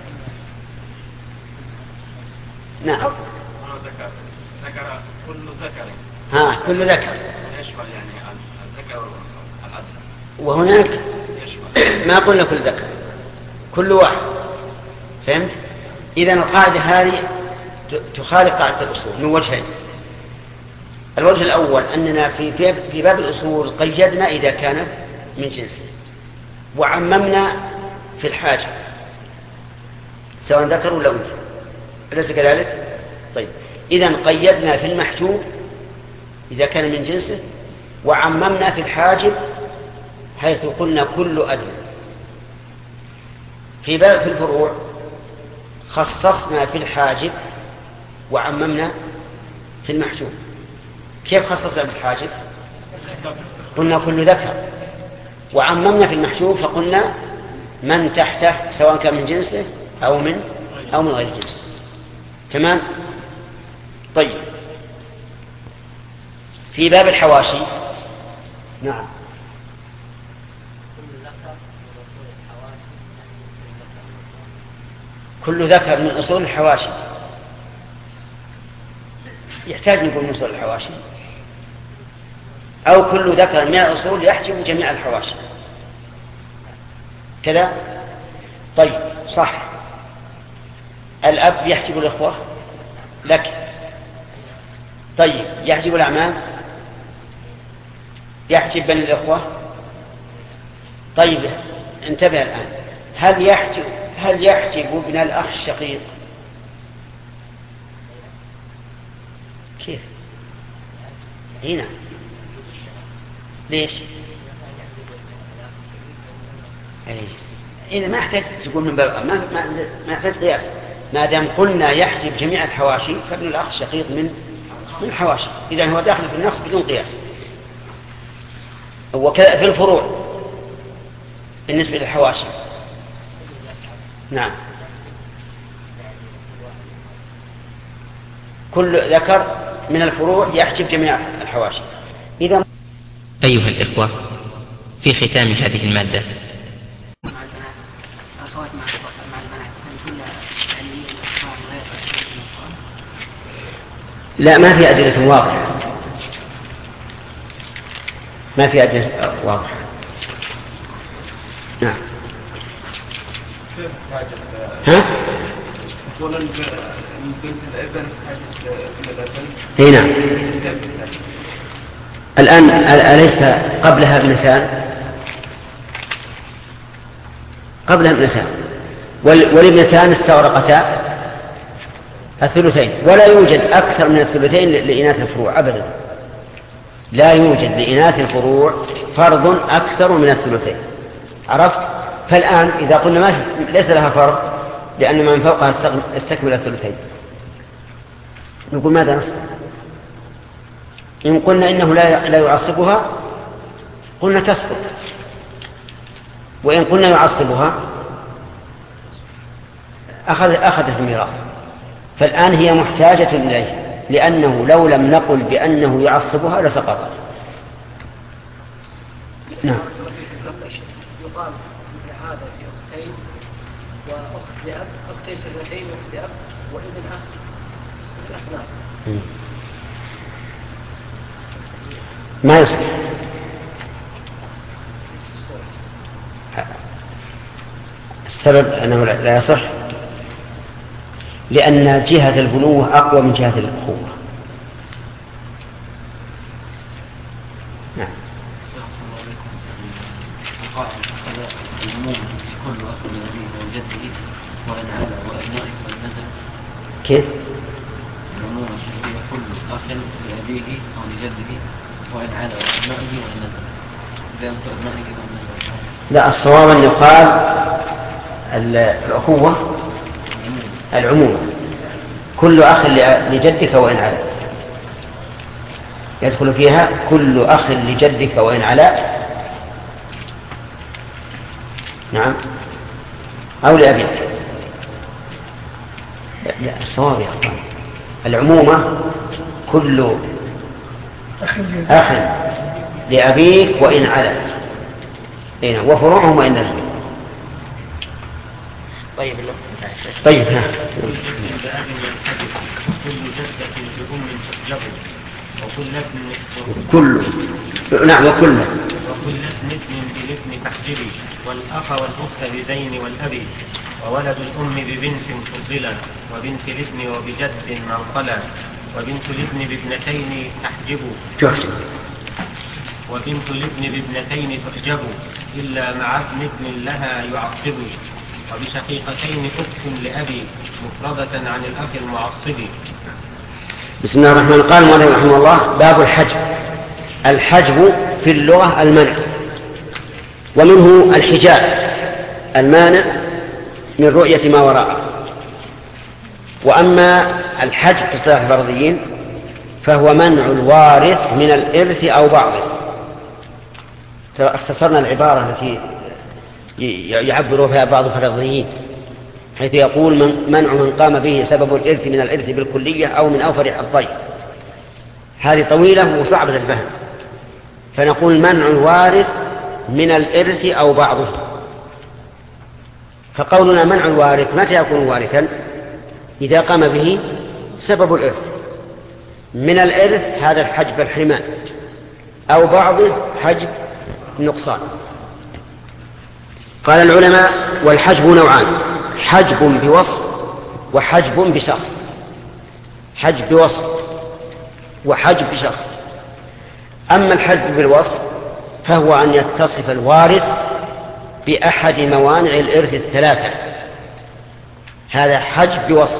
B: نعم.
C: ذكر كل ذكر.
B: كل ذكر
C: يشمل يعني الذكر والأنثى.
B: وهناك ما قلنا كل ذكر، كل واحد. فهمت؟ إذن القاعدة هذه تخالف قاعدة الأصول من وجهين. الوجه الأول أننا في باب الأصول قيدنا إذا كان من جنسه، وعممنا في الحاجة سواء ذكر ولا أنثى، أليس كذلك؟ طيب إذن قيدنا في المحجوب إذا كان من جنسه، وعممنا في الحاجب حيث قلنا كل أدنى. في الفروع خصصنا في الحاجب وعممنا في المحجوب. كيف خصصنا في الحاجب؟ قلنا كل ذكر، وعممنا في المحجوب فقلنا من تحته سواء كان من جنسه أو من غير جنسه. تمام؟ طيب في باب الحواشي. نعم. كل ذكر من أصول الحواشي. يحتاج نقول من أصول الحواشي، أو كل ذكر من الأصول يحجب جميع الحواشي كذا. طيب صح، الأب يحجب الإخوة لك. طيب يحجب الأعمام، يحجب بني الإخوة. طيب انتبه الآن، هل يحجب ابن الأخ الشقيق؟ كيف؟ هنا ليش؟ إذا ما احتاج تقول من باب ما احتاج قياس، ما دام قلنا يحجب جميع الحواشي فابن الأخ الشقيق من الحواشي، إذا هو داخل في النص بدون قياس. وكذا في الفروع بالنسبة للحواشي. نعم، كل ذكر من الفروع يحجب جميع الحواشي. إذا
I: أيها الإخوة، في ختام هذه المادة
B: لا، ما في أدلة واضحة، ما في أدلة واضحة. نعم. ها؟ نعم. الآن أليس قبلها ابنتان؟ قبلها ابنتان، والابنتان استغرقتا الثلثين، ولا يوجد أكثر من الثلثين لإناث الفروع أبدا. لا يوجد لإناث الفروع فرض أكثر من الثلثين. عرفت؟ فالآن إذا قلنا ليس لها فرض لأن من فوقها استكمل الثلثين، نقول ماذا نصنع؟ إن قلنا إنه لا يعصبها قلنا تسقط، وإن قلنا يعصبها أخذت الميراث. فالآن هي محتاجة إليه، لأنه لو لم نقل بأنه يعصبها لسقطت. نعم.
A: يقال مثل هذا في أختين وأخت لأب، أختين شقيقتين وأخت لأب وابن أخ من الأخناس.
B: ما يصح. السبب أنه لا يصح لأن جهة البنوة أقوى من جهة الأخوة. نعم. كيف؟
D: العموم الشرعية كل أخ لأبيه أو لجده وإن عاد وأبنائه وإن نزل. إذا أنت أبنائه وإن نزل.
B: لا، الصواب أن يقال الأخوة العموم، كل أخ لجدك وإن علا، يدخل فيها كل أخ لجدك وإن علا. نعم. أو لأبيك. لا، الصواب يا أخوان العمومة كل أخ لأبيك وإن علا، وفروعهم وإن نزلوا.
E: طيب
B: ها.
E: كل أب ينحجب، وكل جدة بأم تحجب، وكل
B: ابن نعم وكل
E: ابن بالابن تحجبي، والأخ والأخت بزين والأبي، وولد الأم ببنت فضلا، وبنت الابن وبجد منقلا، وبنت الابن بابنتين تحجب، وبنت الابن بابنتين تحجب، إلا مع ابن ابن لها يعصب، وبشقيقتين أخت لأبي مفردة عن الأخ المعصب.
B: بسم الله الرحمن الرحيم. قال المؤلف رحمه الله: باب الحجب. الحجب في اللغة المنع، ومنه الحجاب المانع من رؤية ما وراءه. وأما الحجب في اصطلاح الفرضيين فهو منع الوارث من الإرث أو بعضه. اختصرنا العبارة التي يعبر فيها بعض الفرضيين، حيث يقول منع من قام به سبب الإرث من الإرث بالكلية أو من أوفر حظيه. هذه طويلة وصعبة الفهم، فنقول منع الوارث من الإرث أو بعضه. فقولنا منع الوارث متى يكون وارثا؟ إذا قام به سبب الإرث. من الإرث هذا الحجب الحرمان، أو بعضه حجب النقصان. قال العلماء: والحجب نوعان: حجب بوصف وحجب بشخص. حجب بوصف وحجب بشخص. أما الحجب بالوصف فهو أن يتصف الوارث بأحد موانع الإرث الثلاثة، هذا حجب بوصف.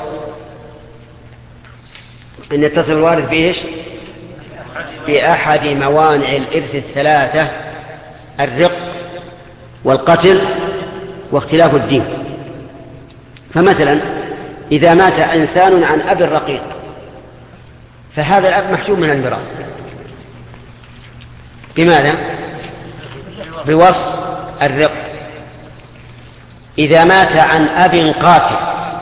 B: أن يتصف الوارث بإيش؟ بأحد موانع الإرث الثلاثة: الرق والقتل واختلاف الدين. فمثلا إذا مات إنسان عن أب رقيق فهذا الأب محجوب من الميراث. بماذا؟ بوصف الرق. إذا مات عن أب قاتل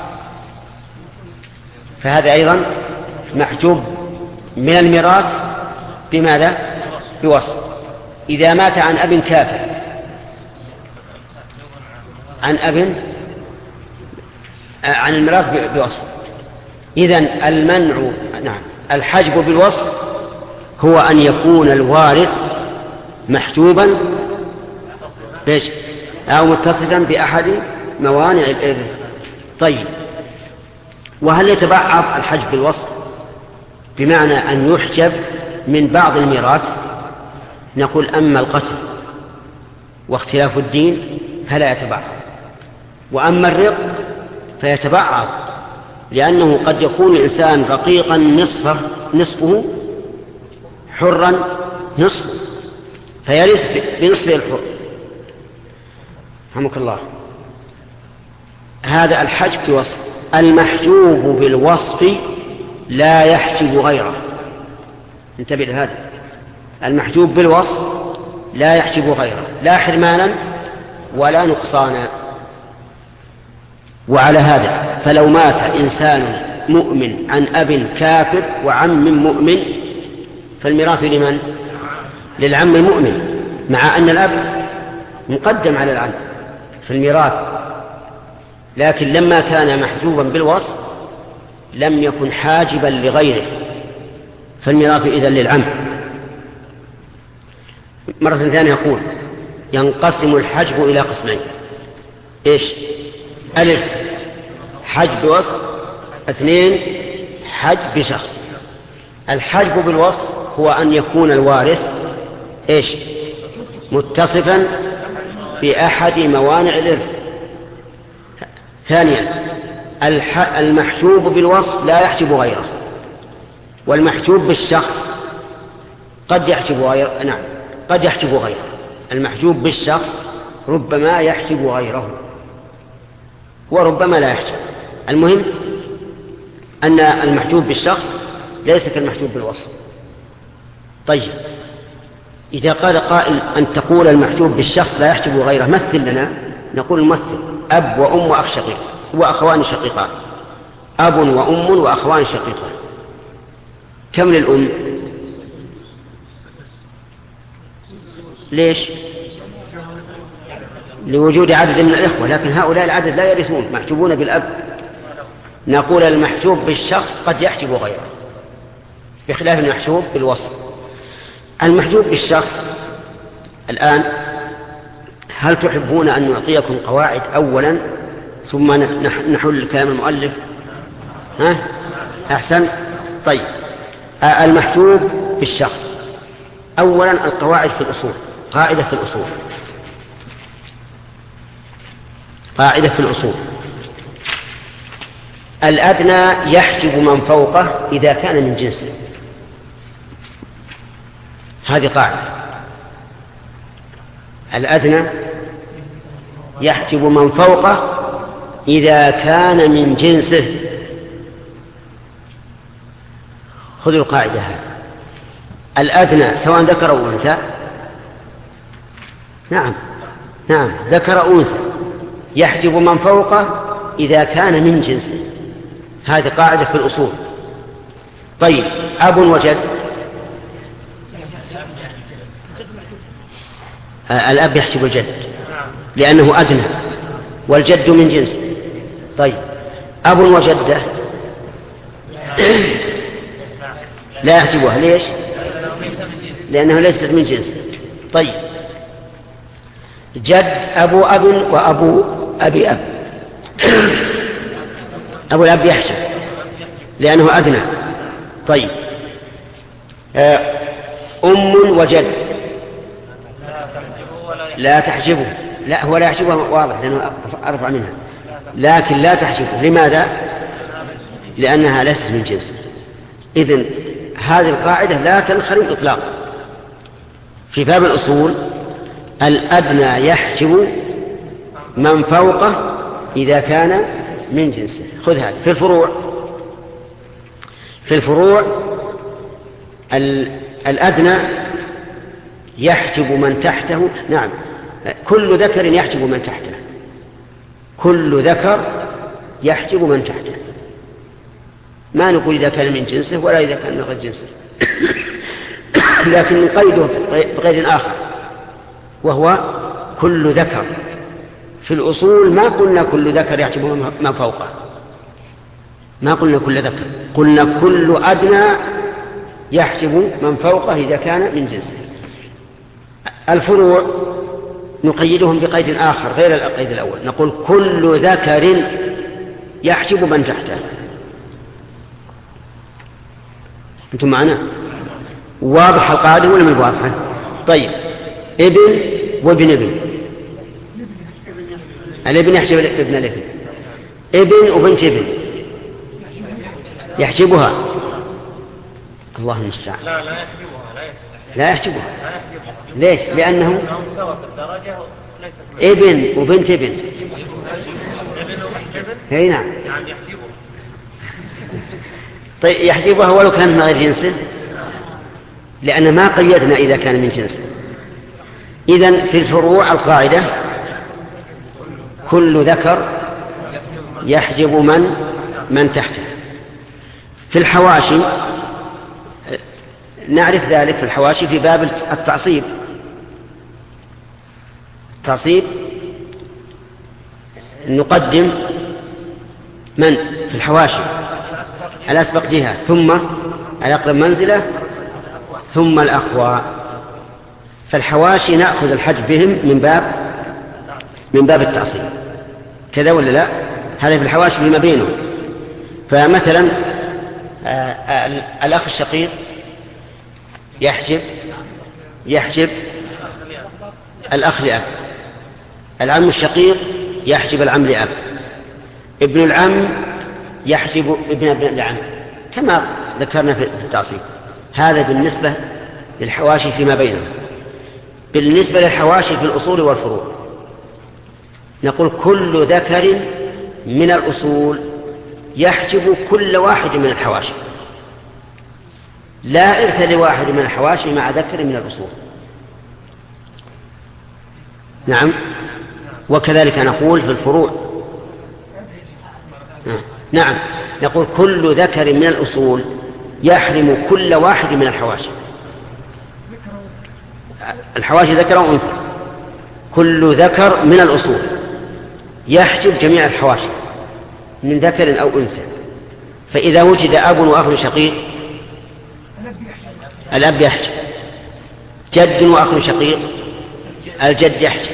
B: فهذا أيضا محجوب من الميراث. بماذا؟ بوصف. إذا مات عن أب كافر عن الميراث بوصف. إذن المنع، نعم، الحجب بالوصف هو أن يكون الوارث محجوبا أو متصفا بأحد موانع الإرث. طيب، وهل يتبعض الحجب بالوصف بمعنى أن يحجب من بعض الميراث؟ نقول أما القتل واختلاف الدين فلا يتبعض، وأما الرق فيتبعض، لأنه قد يكون الإنسان رقيقا نصفه حرا نصفه فيرث بنصف الحر. رحمك الله. هذا الحجب بالوصف. المحجوب بالوصف لا يحجب غيره. انتبه لهذا، المحجوب بالوصف لا يحجب غيره، لا حرمانا ولا نقصانا. وعلى هذا فلو مات إنسان مؤمن عن أب كافر وعم مؤمن فالميراث لمن؟ للعم المؤمن، مع أن الأب مقدم على العم في الميراث، لكن لما كان محجوبا بالوصف لم يكن حاجبا لغيره، فالميراث إذن للعم. مرة ثانية يقول ينقسم الحجب إلى قسمين. إيش؟ ألف حجب بوصف، اثنين حجب بشخص. الحجب بالوصف هو أن يكون الوارث إيش؟ متصفا بأحد موانع الإرث. ثانيا المحجوب بالوصف لا يحجب غيره، والمحجوب بالشخص قد يحجب غيره. نعم، قد يحجب غيره. المحجوب بالشخص ربما يحجب غيره وربما لا يحجب. المهم أن المحجوب بالشخص ليس كالمحجوب بالوصف. طيب، إذا قال قائل أن تقول المحجوب بالشخص لا يحجب غيره، مثل لنا. نقول مثل أب وأم وأخ شقيق وأخوان شقيقان. أب وأم وأخوان شقيقان. كم للأم؟ ليش؟ لوجود عدد من الإخوة، لكن هؤلاء العدد لا يرثون، محجوبون بالأب. نقول المحجوب بالشخص قد يحجب غيره بخلاف المحجوب بالوصف. المحجوب بالشخص الآن، هل تحبون أن نعطيكم قواعد أولا ثم نحل كلام المؤلف؟ ها؟ أحسن. طيب، المحجوب بالشخص أولا القواعد في الأصول. قاعدة في الأصول، قاعدة في الأصول: الأدنى يحجب من فوقه إذا كان من جنسه. هذه قاعدة. الأدنى يحجب من فوقه إذا كان من جنسه. خذوا القاعدة هذه. الأدنى سواء ذكر أو أنثى، نعم ذكر أو أنثى، يحجب من فوقه إذا كان من جنسه. هذه قاعدة في الأصول. طيب، أب وجد، الأب يحجب الجد لأنه أدنى والجد من جنسه. طيب، أب وجدة لا يحجبها. ليش؟ لأنه ليست من جنسه. طيب، جد أبو أب وأبو أبي أب أبو الأب يحجب لأنه أدنى. طيب، أم وجد لا تحجبه. لا، هو لا يحجبها واضح لأنه أرفع منها، لكن لا تحجبه. لماذا؟ لأنها ليست من جنسه. إذن هذه القاعدة لا تنخرم إطلاقا. في باب الأصول الأدنى يحجب من فوقه إذا كان من جنسه. خذ هذا. في الفروع الأدنى يحجب من تحته. نعم، كل ذكر يحجب من تحته. كل ذكر يحجب من تحته. ما نقول إذا كان من جنسه ولا إذا كان من غير جنسه. لكن نقيده بقيد آخر وهو كل ذكر. في الأصول ما قلنا كل ذكر يحجب من فوقه، ما قلنا كل ذكر، قلنا كل أدنى يحجب من فوقه إذا كان من جنسه. الفروع نقيدهم بقيد آخر غير القيد الأول، نقول كل ذكر يحجب من تحته. أنتم معنا؟ واضح القاعدة ولا من واضحة؟ طيب، ابن وابن ابن، الابن يحجب ابن الابن، ابن وبنت ابن يحجبها. الله المستعان. لا يحجبها. ليش؟ لأنه ابن وبنت ابن. هي نعم. طيب يحجبها ولو كان من غير جنسه، لأن ما قيدنا إذا كان من جنسه. إذن في الفروع القاعدة كل ذكر يحجب من تحته. في الحواشي نعرف ذلك، في الحواشي في باب التعصيب. التعصيب نقدم من في الحواشي الأسبق جهة، ثم الأقرب منزلة، ثم الأقوى. فالحواشي نأخذ الحجب بهم من باب التعصيب، كذا ولا لا؟ هذا في الحواشي فيما بينه. فمثلا الأخ الشقيق يحجب الأخ لأب، العم الشقيق يحجب العم لأب، ابن العم يحجب ابن العم، كما ذكرنا في التعصيب. هذا بالنسبة للحواشي فيما بينهم. بالنسبة للحواشي في الأصول والفروع نقول كل ذكر من الأصول يحجب كل واحد من الحواشي، لا إرث لواحد من الحواشي مع ذكر من الأصول. نعم. وكذلك نقول في الفروع. نعم، نقول كل ذكر من الأصول يحرم كل واحد من الحواشي. الحواشي ذكر وأنثى، كل ذكر من الأصول يحجب جميع الحواشي من ذكر أو أنثى. فإذا وجد أب وأخ شقيق الأب يحجب، جد وأخ شقيق الجد يحجب،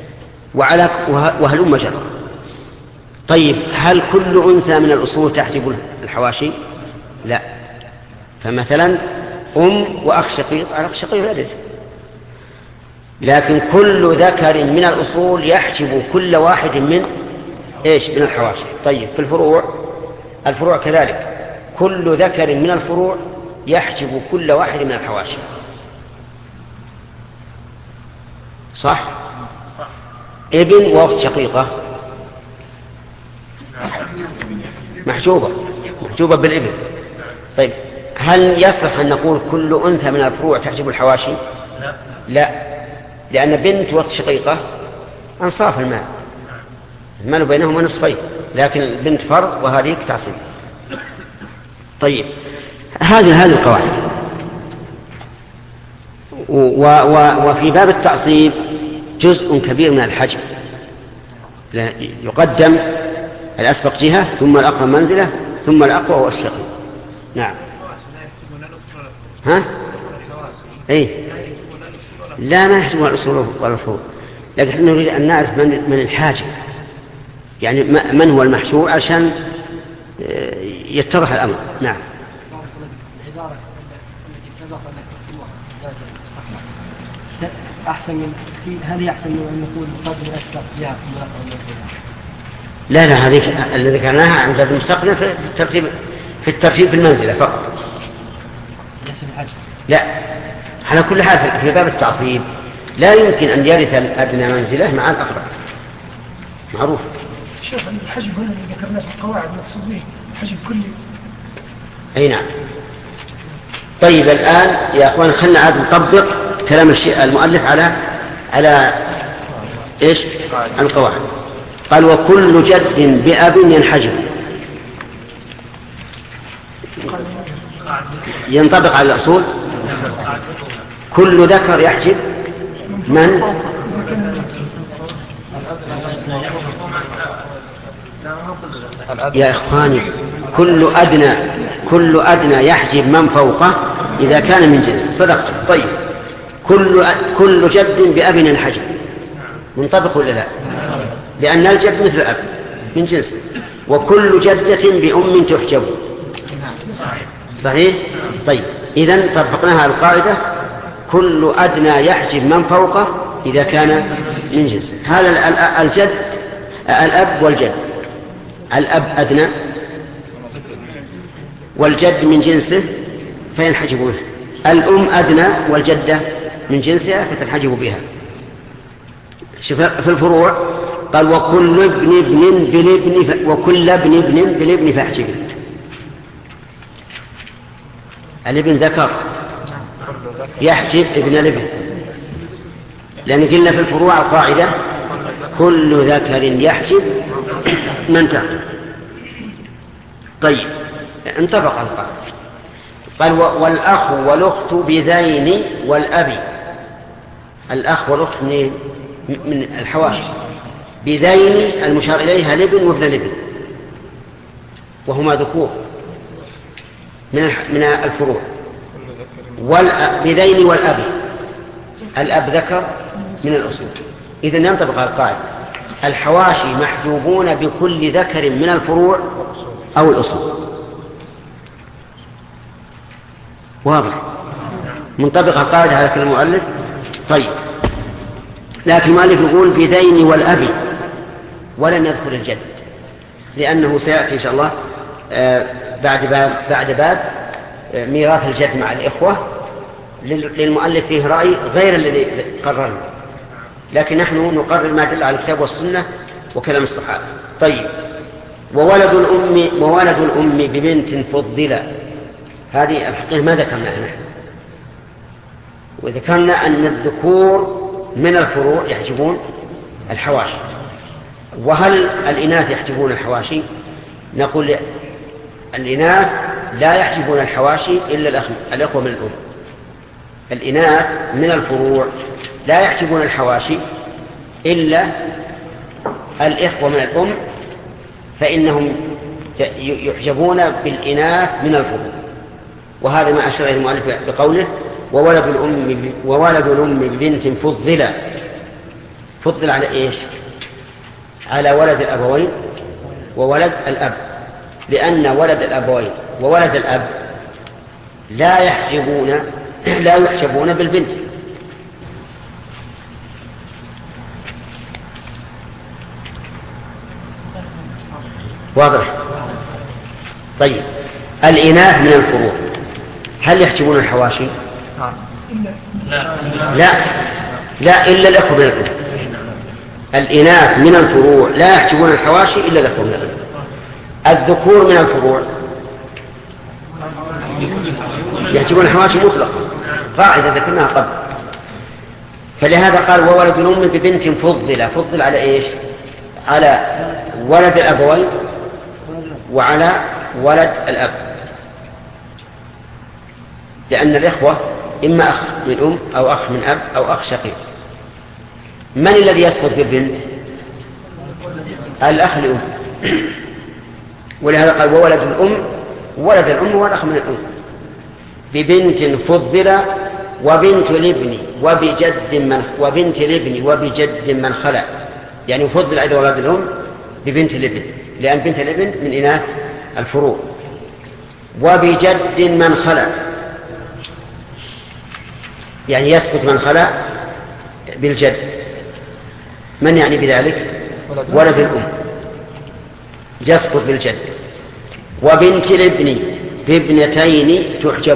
B: وهلم جرى. طيب، هل كل أنثى من الأصول تحجب الحواشي؟ لا. فمثلا وأخ شقيق، الأخ شقيق لا يرث، لكن كل ذكر من الأصول يحجب كل واحد من الحواشي. طيب، في الفروع كذلك كل ذكر من الفروع يحجب كل واحد من الحواشي. صح؟ ابن وأخت شقيقة محجوبة بالابن. طيب، هل يصح أن نقول كل أنثى من الفروع تحجب الحواشي؟ لا، لأن بنت وأخت شقيقة أنصاف المال بينهما نصفين، لكن بنت فرض وهذه تعصيب. طيب، هذه القواعد. وفي باب التعصيب جزء كبير من الحجب، يقدم الأسبق جهة، ثم الأقرب منزلة، ثم الأقوى والشقيق. نعم. ها؟ لا، ما يحجبون الأصول ولا الفروع، لكن نريد أن نعرف من الحاجب، يعني من هو المحجوب عشان يتضح الأمر. نعم.
A: العبارة التي سبق أحسن من هذه أحسن من أن نقول مقدم أسبق جاء
B: لا، هذه الذي ذكرناها عن زاد المستقبل في الترتيب في المنزلة فقط. لا، على كل حال في باب التعصيب لا يمكن أن يرث الأدنى منزلة مع الأقرب، معروف.
F: شوف الحجب هنا اللي ذكرناه في القواعد مقصود به الحجب كلي.
B: أي نعم. طيب، الآن يا أخوان خلنا عاد نطبق كلام المؤلف على إيش؟ القواعد. قال وكل جد بأب ينحجب، ينطبق على الأصول. كل ذكر يحجب من؟ يا إخواني، كل أدنى يحجب من فوقه إذا كان من جنس. صدقت. طيب كل جد بأب الحجب منطبق ولا لا؟ لأن الجد مثل الأب من جنس. وكل جدة بأم تحجب صحيح. طيب إذن طبقناها القاعدة كل أدنى يحجب من فوقه إذا كان من جنس. هذا الجد الأب والجد، الأب أدنى والجد من جنسه فينحجب به. الأم أدنى والجدة من جنسها فتنحجب بها. في الفروع قال وكل ابن بالابن فاحجب. الابن ذكر يحجب ابن الابن، لأن قلنا في الفروع القاعدة كل ذكر يحجب من تحت. طيب انطبق القاعدة. قال والأخ والأخت بذين والأبي. الأخ والأخت من الحواشي. بذين المشار إليها الابن وابن الابن وهما ذكور من الفروع. بذين والأبي الأب ذكر من الأصول. إذن ينطبق القاعدة الحواشي محجوبون بكل ذكر من الفروع أو الأصول. واضح منطبق القاعدة على كل المؤلف. طيب لكن المؤلف يقول بذين والأبي ولم يذكر الجد، لأنه سيأتي إن شاء الله بعد باب ميراث الجد مع الإخوة. للمؤلف فيه رأي غير الذي قررنا، لكن نحن نقرر ما دل على الكتاب والسنة وكلام الصحابة. طيب وولد الأم ببنت فضلا. هذه الحقيقة ما ذكرناها نحن، وذكرنا أن الذكور من الفروع يحجبون الحواشي. وهل الإناث يحجبون الحواشي؟ نقول الإناث لا يحجبون الحواشي إلا الأخوة من الأم. الإناث من الفروع لا يحجبون الحواشي إلا الإخوة من الأم، فإنهم يحجبون بالإناث من الفروع. وهذا ما أشار إليه المؤلف بقوله وولد الأم ببنت فضل على إيش؟ على ولد الأبوين وولد الأب، لأن ولد الأبوين وولد الأب لا يحجبون بالبنت. واضح؟ طيب الإناث من الفروع هل يحجبون الحواشي؟ لا إلا الأخوة من الأم. الإناث من الفروع لا يحجبون الحواشي إلا الأخوة من الأم. الذكور من الفروع يحجبون الحواشي مطلقا، قاعدة ذكرناها قبل. فلهذا قال وولد الأم ببنت فضل على إيش؟ على ولد الأبوين وعلى ولد الأب، لأن الإخوة إما أخ من أم أو أخ من أب أو أخ شقيق. من الذي يسقط بالبنت؟ الأخ لأم. ولهذا قال وولد الأم ولد الأم والأخ من الأم ببنت فضل وبنت الابن وبجد من خلع. يعني فضل أيضا ولد الأم ببنت الابن، لأن بنت الابن من إناث الفروع. وبجد من خلع يعني يسقط من خلع بالجد. من يعني بذلك؟ ولد الأم يسقط بالجد. وبنت الابن بابنتين تحجب.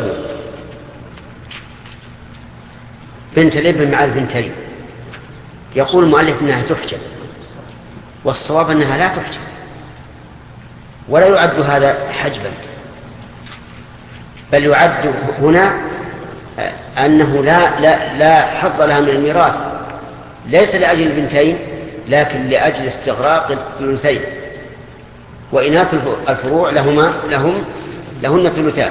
B: بنت الابن مع البنتين يقول المؤلف انها تحجب، والصواب انها لا تحجب، ولا يعد هذا حجبا، بل يعد هنا أنه لا حظ لها من الميراث، ليس لأجل البنتين لكن لأجل استغراق الثلثين. وإناث الفروع لهن ثلثان.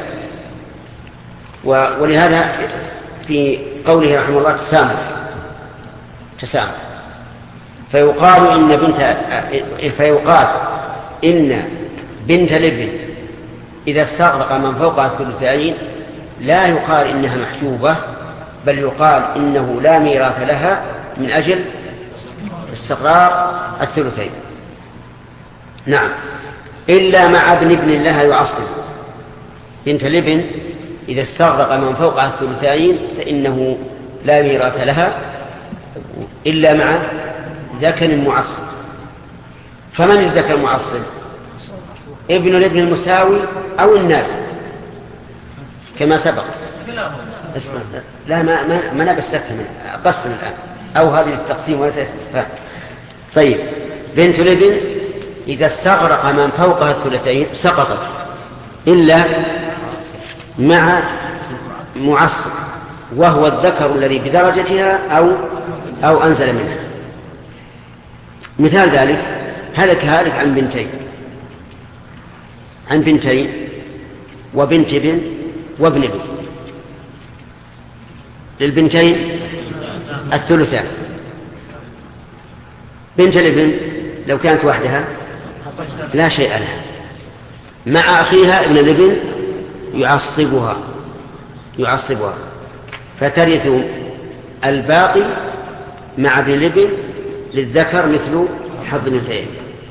B: ولهذا في قوله رحمه الله تسامح. فيقال إن بنت الابن إذا استغرق من فوقها الثلثين لا يقال إنها محجوبة، بل يقال إنه لا ميراث لها من أجل استقرار الثلثين. نعم، إلا مع ابن لها يعصب. بنت الابن إذا استغرق من فوقها الثلثين فإنه لا ميراث لها إلا مع ذكر معصب. فمن الذكر المعصب؟ ابن الابن المساوي أو النازل كما سبق. اسمع، لا ما نبي السكة من قسم الآن، أو هذه التقسيم وليس الاستفهام. طيب، بنت الابن إذا استغرق من فوقها الثلثين سقطت إلا مع معصب، وهو الذكر الذي بدرجتها أو أنزل منها. مثال ذلك هلك عن بنتين وبنت ابن وابن ابن. للبنتين الثلثان. بنت الابن لو كانت وحدها لا شيء لها، مع أخيها ابن الابن يعصبها فترث الباقي مع ابن الابن للذكر مثل حظ الأنثيين.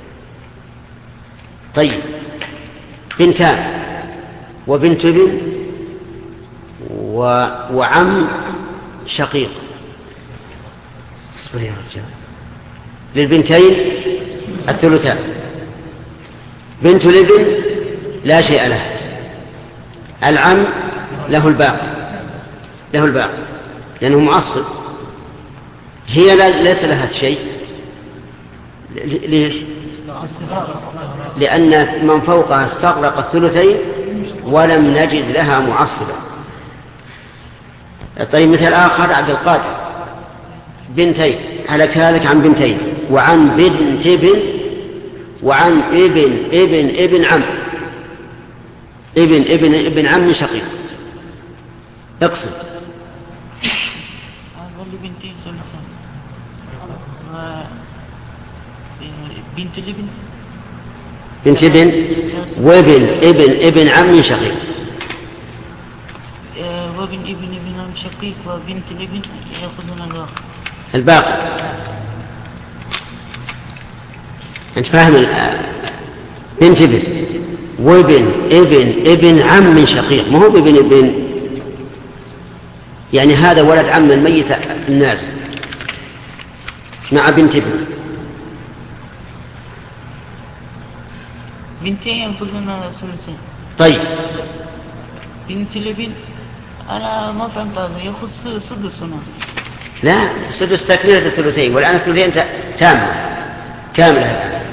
B: طيب، بنتان وبنت ابن وعم شقيق. اصبر يا رجال. للبنتين الثلثان. بنت الابن لا شيء له، العم له الباقي لأنه معصب. هي ليس لها شيء. ليش؟ لأن من فوقها استغرق الثلثين ولم نجد لها معصبا. طيب، مثل آخر عبد القادر بنتين، هلك عن بنتين وعن بنت ابن وعن ابن عم، ابن عم شقيق. اقسم.
G: بنتين ثلثان بنت الابن
B: بنت ابن ابن عم شقيق.
G: وابن ابن عم شقيق وبنت الابن يأخذون
B: الباقي. أنت فاهم؟ بنت ابن وابن ابن عم شقيق، ما هو ابن يعني هذا ولد عم الميت الناس مع بنت ابن.
G: بنتين يأخذون ثلثين.
B: طيب،
G: بنت الابن أنا ما فهمت هذا، يأخذ سدس هنا.
B: لا، سدس تكملة الثلثين، والآن الثلثين كاملة.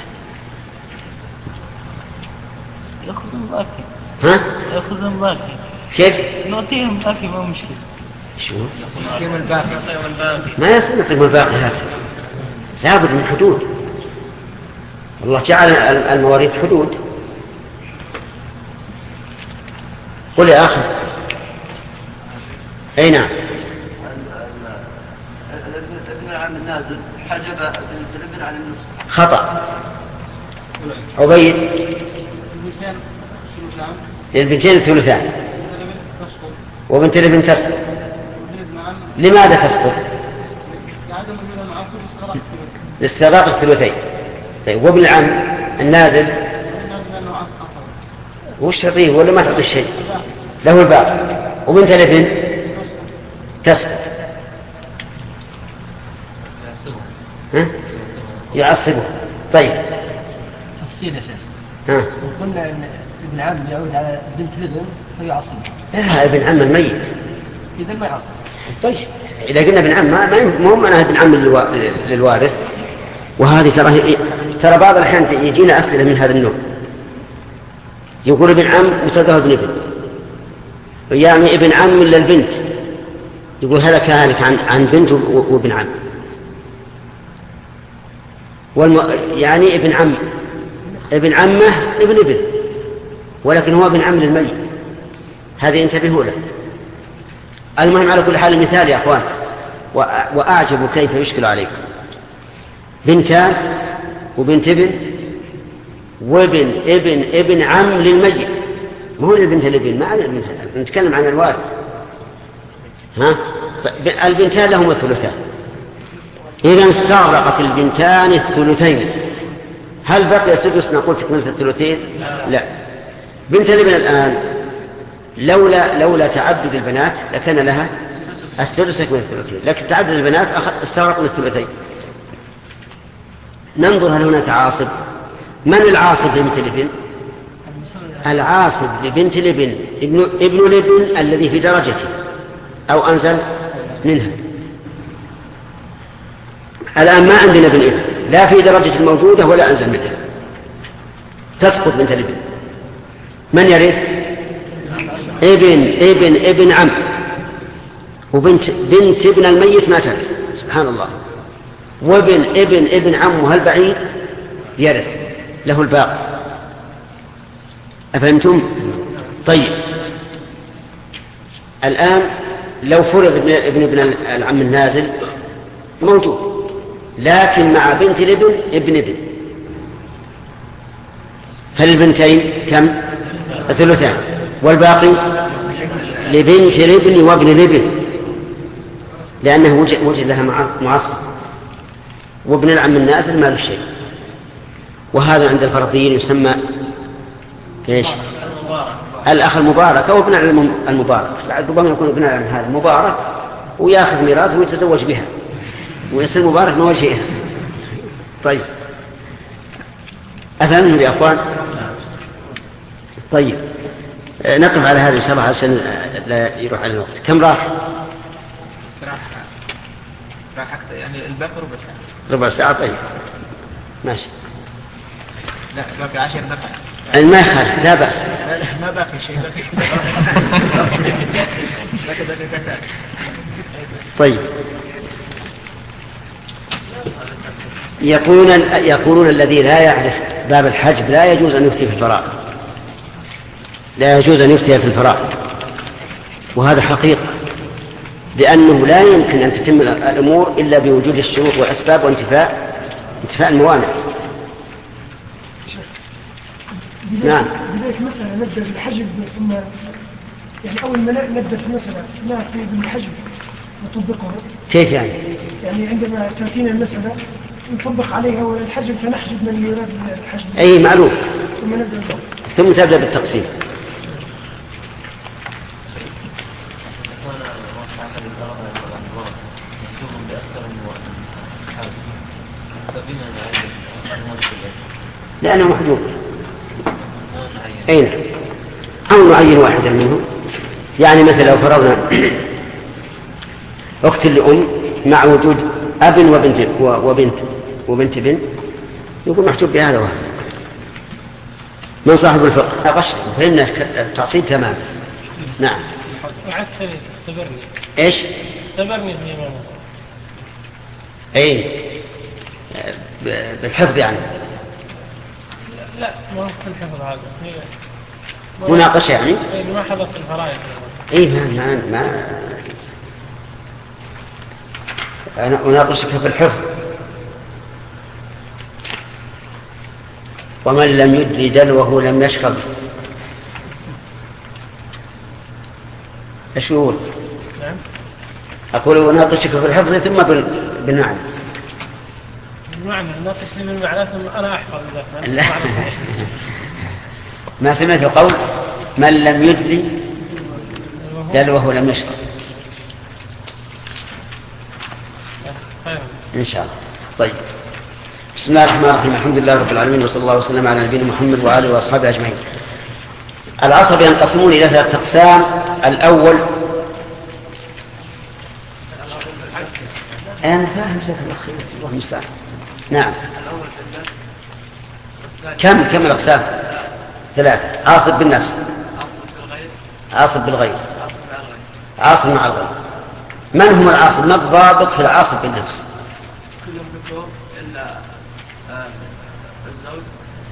G: يأخذون باقي.
B: ها؟
G: يأخذون باقي.
B: كيف؟
G: نعطيهم باقي ما مشكلة.
B: شو؟
H: نعطيهم الباقي.
B: ما يصير نعطيهم الباقي هذا، لابد من حدود. الله جعل المواريث حدود. قل يا أخي. أي نعم.
A: الابن عن النازل حجب الابن عن النصف.
B: خطأ. عبيد. البنتين الثلثان وبنت الابن تسقط. لماذا تسقط؟ لاستغراق الثلثين. طيب، وابن العم النازل وش تعطيه ولا ما تعطيه شيء؟ له الباقي. وبنت الابن تسقط. يعصبه. طيب،
A: تفصيل يا شيخ.
B: وقلنا
A: ان ابن عم يعود على بنت الابن فيعصبه.
B: لا، ابن عم الميت
A: اذا ما يعصب.
B: طيب، اذا قلنا ابن عم ما هو معناها ابن عم للوارث. وهذه ترى بعض الأحيان يجينا أسئلة من هذا النوع، يقول ابن عم وتلقاه ابن ابن، يعني ابن عم للبنت، يقول هلك عن بنت وابن عم، يعني ابن عمه ابن ولكن هو ابن عم للميت. هذه انتبهوا له. المهم على كل حال مثال يا أخوان، وأعجب كيف يشكل عليكم. بنتان وبنت ابن وابن ابن عم للميت ما هو البنت الابن، ما على البنت، نتكلم عن الوارث. ها؟ البنتان لهما الثلثان. إذا استغرقت البنتان الثلثين، هل بقي سدس نقول تكملة الثلثين؟ لا. بنت الابن الآن لولا تعدد البنات لكان لها السدس يكمل الثلثين، لكن تعدد البنات استغرقنا الثلثين. ننظر هل هناك عاصب. من العاصب لبنت الابن؟ العاصب لبنت الابن ابن الابن الذي في درجته أو أنزل منها. الآن ما عندنا ابن ابن، لا في درجة الموجودة ولا أنزل منها، تسقط بنت الابن. من يرث؟ ابن عم، وبنت ابن الميت ما ترث، سبحان الله. وابن ابن عمه البعيد يرث، له الباقي. أفهمتم؟ طيب الآن لو فرض ابن العم النازل موجود، لكن مع بنت الابن ابن، فللبنتين كم؟ الثلثان، والباقي لبنت الابن وابن الابن، لأنه وجد لها معصب، وابن العم النازل ما له شيء. وهذا عند الفرضيين يسمى ايش؟ الأخ المبارك أو ابن المبارك. ربما يكون ابن العم هذا مبارك ويأخذ ميراثه ويتزوج بها ويصير مبارك من وجهها. طيب أفهمهم يا أخوان؟ طيب نقف على هذا إن شاء الله عشان لا يروح على الوقت. كم راح؟
D: راح يعني الباقي
B: ربع ساعة. طيب ماشي.
D: لا باقي 10 دقائق.
B: ما يخالف، لا بأس.
D: ما باقي شيء.
B: طيب يقولون الذي لا يعرف باب الحجب لا يجوز أن يفتي في الفرائض، لا يجوز أن يفتي في الفرائض، وهذا حقيقة، لأنه لا يمكن أن تتم الأمور إلا بوجود الشروط والأسباب وانتفاء الموانع. نعم.
F: بداية مثلا نبدأ بالحجب، ثم يعني أول ما نبدأ في المسألة نأتي بالحجب نطبقه.
B: كيف يعني؟
F: يعني عندما تأتينا المسألة نطبق عليها والحجب فنحجب من يراد الحجب.
B: أي معلوم.
F: ثم نبدأ
B: ثم تبدأ بالتقسيم. لأنه محجوب. أين؟ أو نعين واحدا منهم. يعني مثلا لو فرضنا أخت لأم مع وجود أب وبنت بنت يكون محجوب بهذا واحد. من صاحب الفقه أغش فهمنا التعصيب تماما. نعم.
H: وعدت اختبرني.
B: إيش؟
H: اختبرني في إمامه.
B: أي بالحفظ يعني.
H: لا ما هو في الحفظ هذا.
B: مناقشة يعني؟
H: ما حضرت الفرائض.
B: إيه ما أنا أناقشك في الحفظ. ومن لم يدري دلوه لم يشرب. ايش يقول؟
H: نعم.
B: أقول أناقشك في الحفظ ثم بالمعنى.
H: المعنى ناقشني بالمعنى ثم أنا أحفظ ذلك.
B: لا. ما سمعت قول من لم يدري دلوه لم يشرب. إن شاء الله. طيب بسم الله الرحمن الرحيم. الحمد لله رب العالمين، وصلى الله وسلم على نبينا محمد وآله وأصحابه أجمعين. العصب ينقسمون إلى 3 أقسام. الأول أنا فاهم زي الأخير الله المستعان. نعم. كم الأقسام؟ 3. عاصب بالنفس، عاصب بالغير، عاصب مع الغير. من هم العاصب؟ ما الضابط في العاصب بالنفس؟
C: كلهم بالضوء إلا الزوج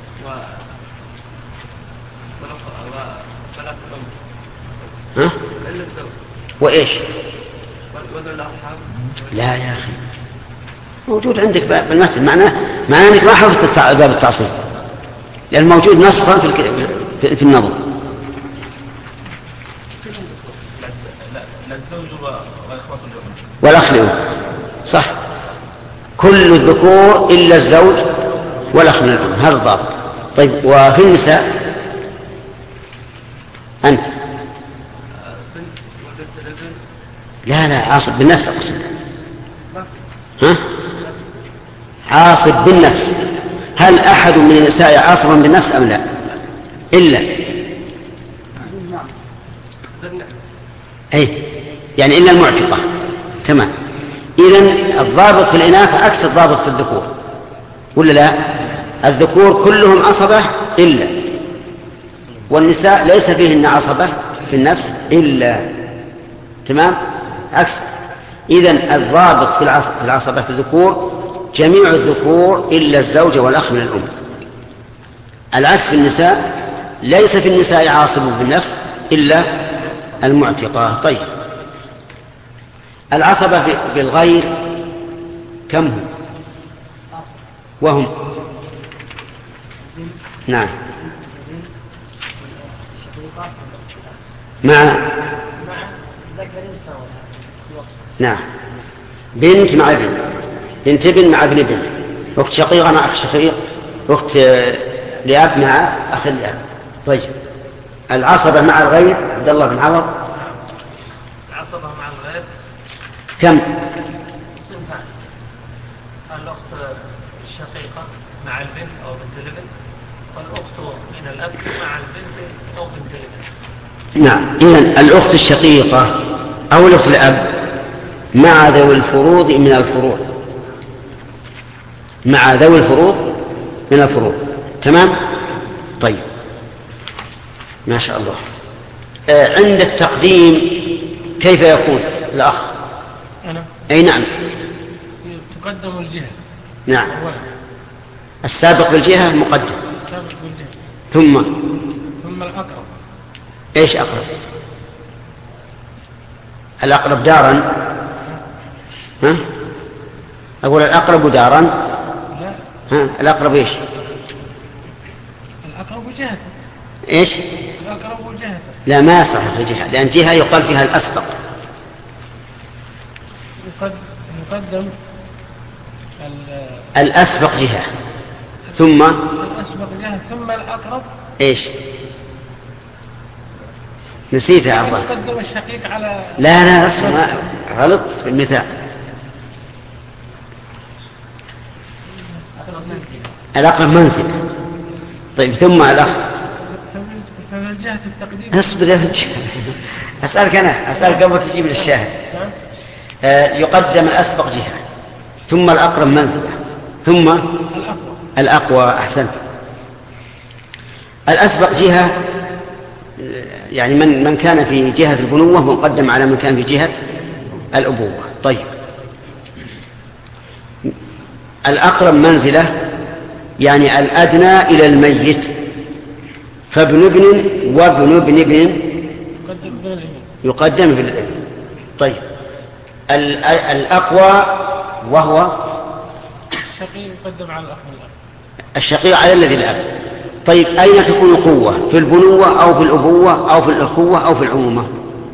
C: وثلاث الأم.
B: ها؟
C: إلا الزوج.
B: وإيش؟
C: وذو الأرحام.
B: لا يا أخي موجود عندك باب المثل، معناه أنك ما حفظت باب التعصيب، لأن موجود نصا في النظر.
E: لا الزوج والإخوة الأم
B: والأخ لأم، صح، كل الذكور إلا الزوج والأخ من الأم، هذا الضابط. طيب وفي النساء أنت لا عاصب بالنفس أقسم. ها؟ عاصب بالنفس. هل أحد من النساء عاصبا بالنفس أم لا؟ إلا أي يعني إلا المعتقة. تمام. إذن الضابط في الإناث عكس الضابط في الذكور ولا لا؟ الذكور كلهم عصبة إلا، والنساء ليس فيهن عصبة في النفس إلا. تمام؟ عكس. إذن الضابط في العصبة في الذكور جميع الذكور إلا الزوج والأخ من الأم. العكس في النساء، ليس في النساء عاصب بالنفس إلا المعتقة. طيب العصبة بالغير كم هم؟ وهم نعم مع نعم بنت مع ابن، بنت ابن مع ابن ابن، أخت شقيقة مع أخ شقيق، أخت لأب مع أخ لأب. طيب العصبة مع الغير عبد الله بن عوض
H: العصبة مع الغير
B: كم؟
H: صنفان، الأخت الشقيقة مع البنت أو بنت الابن، والأخت من الأب مع البنت أو بنت الابن.
B: نعم. إذن الأخت الشقيقة أو الأخت الأب مع ذوي الفروض من الفروع، مع ذوي الفروض من الفروع. تمام. طيب ما شاء الله. عند التقديم كيف يكون الأخ؟
H: أنا
B: أي نعم
H: تقدم الجهة.
B: نعم
H: أولا
B: السابق بالجهة مقدم،
H: السابق بالجهة
B: ثم
H: الأقرب.
B: إيش أقرب؟ الأقرب دارا. ها؟ أقول الأقرب دارا.
H: لا.
B: ها؟ الأقرب إيش؟
H: الأقرب جهة.
B: إيش؟
H: الأقرب جهة.
B: لا ما يصح في جهة، لأن جهة يقال فيها الأسبق.
H: يقدم
B: الأسبق جهة ثم
H: الأسبق جهة ثم الأقرب.
B: إيش؟ نسيت يا عبد الله.
H: يقدم الشقيق على
B: لا اسمع غلط في المثال. الأقرب منزل. طيب ثم الأخ.
H: فالجهة التقديم.
B: اصبر يا رجل. أسألك أنا، أسألك قبل تجيب للشاهد. يقدم الأسبق جهة ثم الأقرب منزلة ثم الأقوى. أحسنت. الأسبق جهة يعني من كان في جهة البنوة مقدم على من كان في جهة الأبوة. طيب الأقرب منزلة يعني الأدنى إلى الميت، فابن ابن وابن ابن ابن يقدم في الابن. طيب الأقوى وهو
H: الشقيق يقدم على الأخ الأب،
B: الشقيق على الذي الأب. طيب أين تكون القوة؟ في البنوة أو في الأبوة أو في الأخوة أو في العمومة؟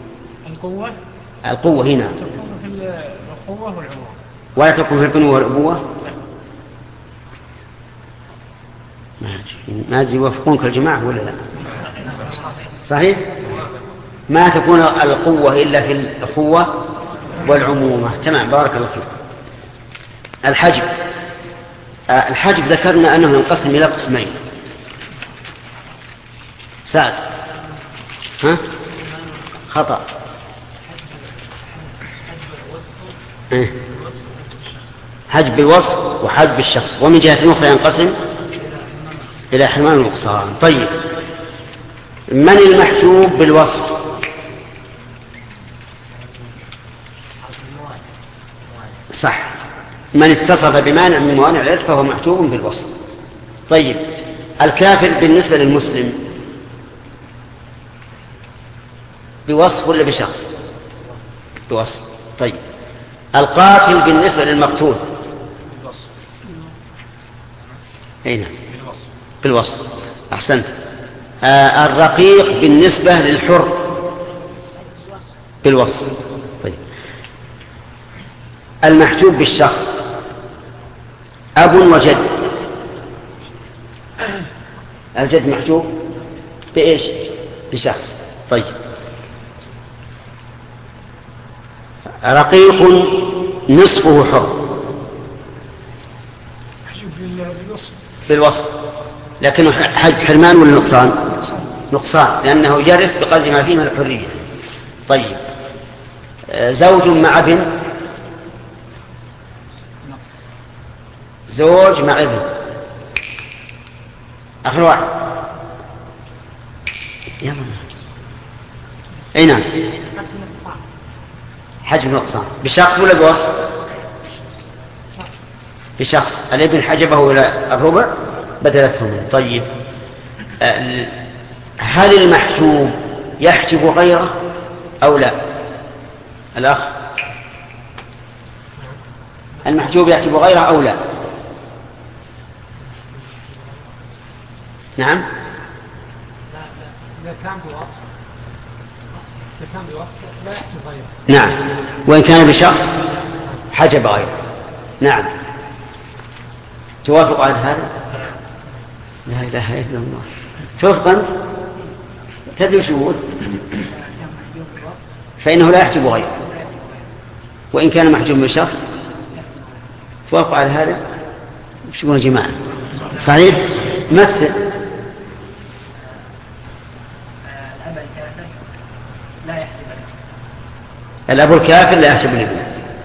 B: القوة هنا
H: تكون في الأخوة والعمومة،
B: ولا تكون في البنوة والأبوة. ما أدري يوافقونك الجماعة ولا لا؟ صحيح ما تكون القوة إلا في الأخوة والعمومة. تمام بارك الله فيك. الحجب. الحجب ذكرنا أنه ينقسم إلى قسمين. سعد ها خطأ. حجب بالوصف وحجب بالشخص، ومن جهة أخرى ينقسم إلى حرمان ونقصان. طيب من المحجوب بالوصف؟ صح، من اتصف بمانع من موانع الإرث فهو محجوب بالوصف. طيب الكافر بالنسبة للمسلم بوصف ولا بشخص؟ بوصف. طيب القاتل بالنسبة للمقتول هنا بالوصف. أحسنت. الرقيق بالنسبة للحر بالوصف. طيب المحجوب بالشخص أب وجد. الجد محجوب بإيش؟ بشخص. طيب رقيق نصفه حر بالوصف، لكنه حرمان ولا نقصان؟ نقصان، لأنه يرث بقدر ما فيه من الحرية. طيب زوج مع ابن، زوج مع ابن، آخر واحد يا من أي نعم حجب نقصان بشخص ولا بوصف؟ بشخص. الابن حجبه إلى الربع بدل الثمن. طيب هل المحجوب يحجب غيره أو لا؟ الأخ المحجوب يحجب غيره أو لا؟ نعم
H: إذا كان بوصف لا يحجب غيره.
B: نعم، وإن كان بشخص حجب غيره. نعم توافق على هذا؟ لا إله إلا الله. توافق أنت؟ تدري شهود فإنه لا يحجب غيره وإن كان محجوب من شخص. توافق على هذا؟ شو يا جماعة؟ صحيح؟ مثل الأب الكافر لا يحجب الابن،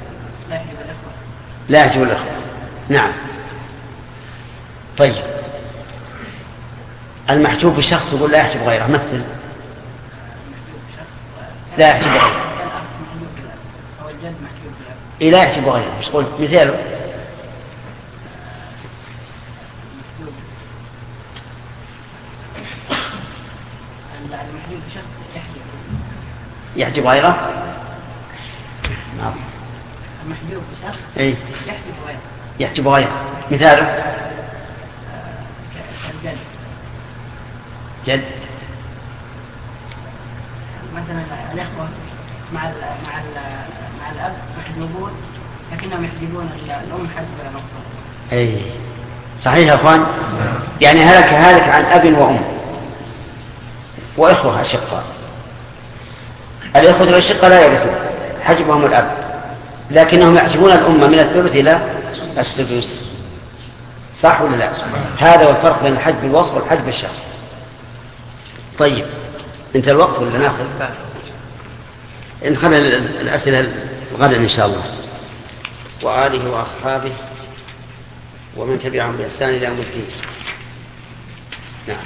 B: لا يحجب الأخوة. نعم. طيب المحجوب بشخص يقول لا يحجب غيره. مثل لا يحجب غيره. إيه لا يحجب غيره. مش قلت مثاله؟ يحجب غيره. نعم
A: المحجوب بشخص
B: إيه
A: يحجب غيره.
B: يحجب غيره. مثاله؟
A: الجد.
B: جد
A: مثلا الإخوة مع الأب محجوبون لكنهم يحجبون الأم حجب نقصان.
B: أي صحيح يا أخوان. يعني هلك عن أب وأم وإخوة أشقاء. الإخوة الأشقاء لا يرثون حجبهم الأب، لكنهم يحجبون الأم من الثلث إلى السدس. صح ولا لا؟ هذا هو الفرق بين الحجب الوصف والحجب الشخص. طيب انت الوقت ولا ناخذ؟ نخلي الأسئلة غدا إن شاء الله. وآله وأصحابه ومن تبعهم بإحسان إلى يوم الدين. نعم.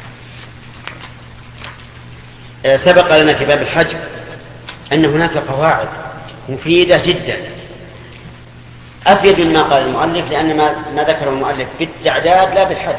B: سبق لنا في باب الحج أن هناك قواعد مفيدة جدا أفيد مما قال المؤلف، لأن ما ذكر المؤلف بالتعداد لا بالحد،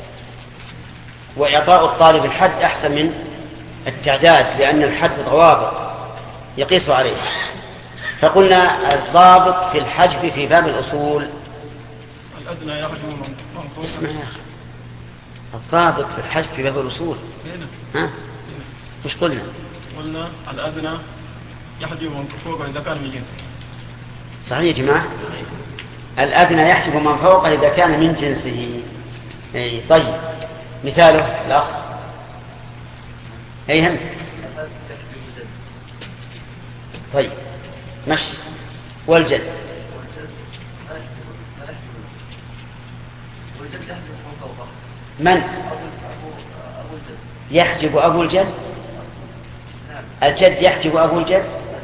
B: وإعطاء الطالب الحد أحسن من التعداد، لأن الحد ضوابط يقيس عليه. فقلنا الضابط في الحجب في باب الأصول
H: الأدنى يحجب من فوق.
B: اسمع يا أخي، الضابط في الحجب في باب الأصول ها؟ مش قلنا
H: الأدنى يحجب من فوق إذا كان من جنسه.
B: صحيح يا جماعة. الأدنى يحجب من فوقه إذا كان من جنسه. أي طيب مثاله الأخ أي هم. طيب ماشي. والجد من يحجب أبو الجد؟ الجد يحجب أبو الجد؟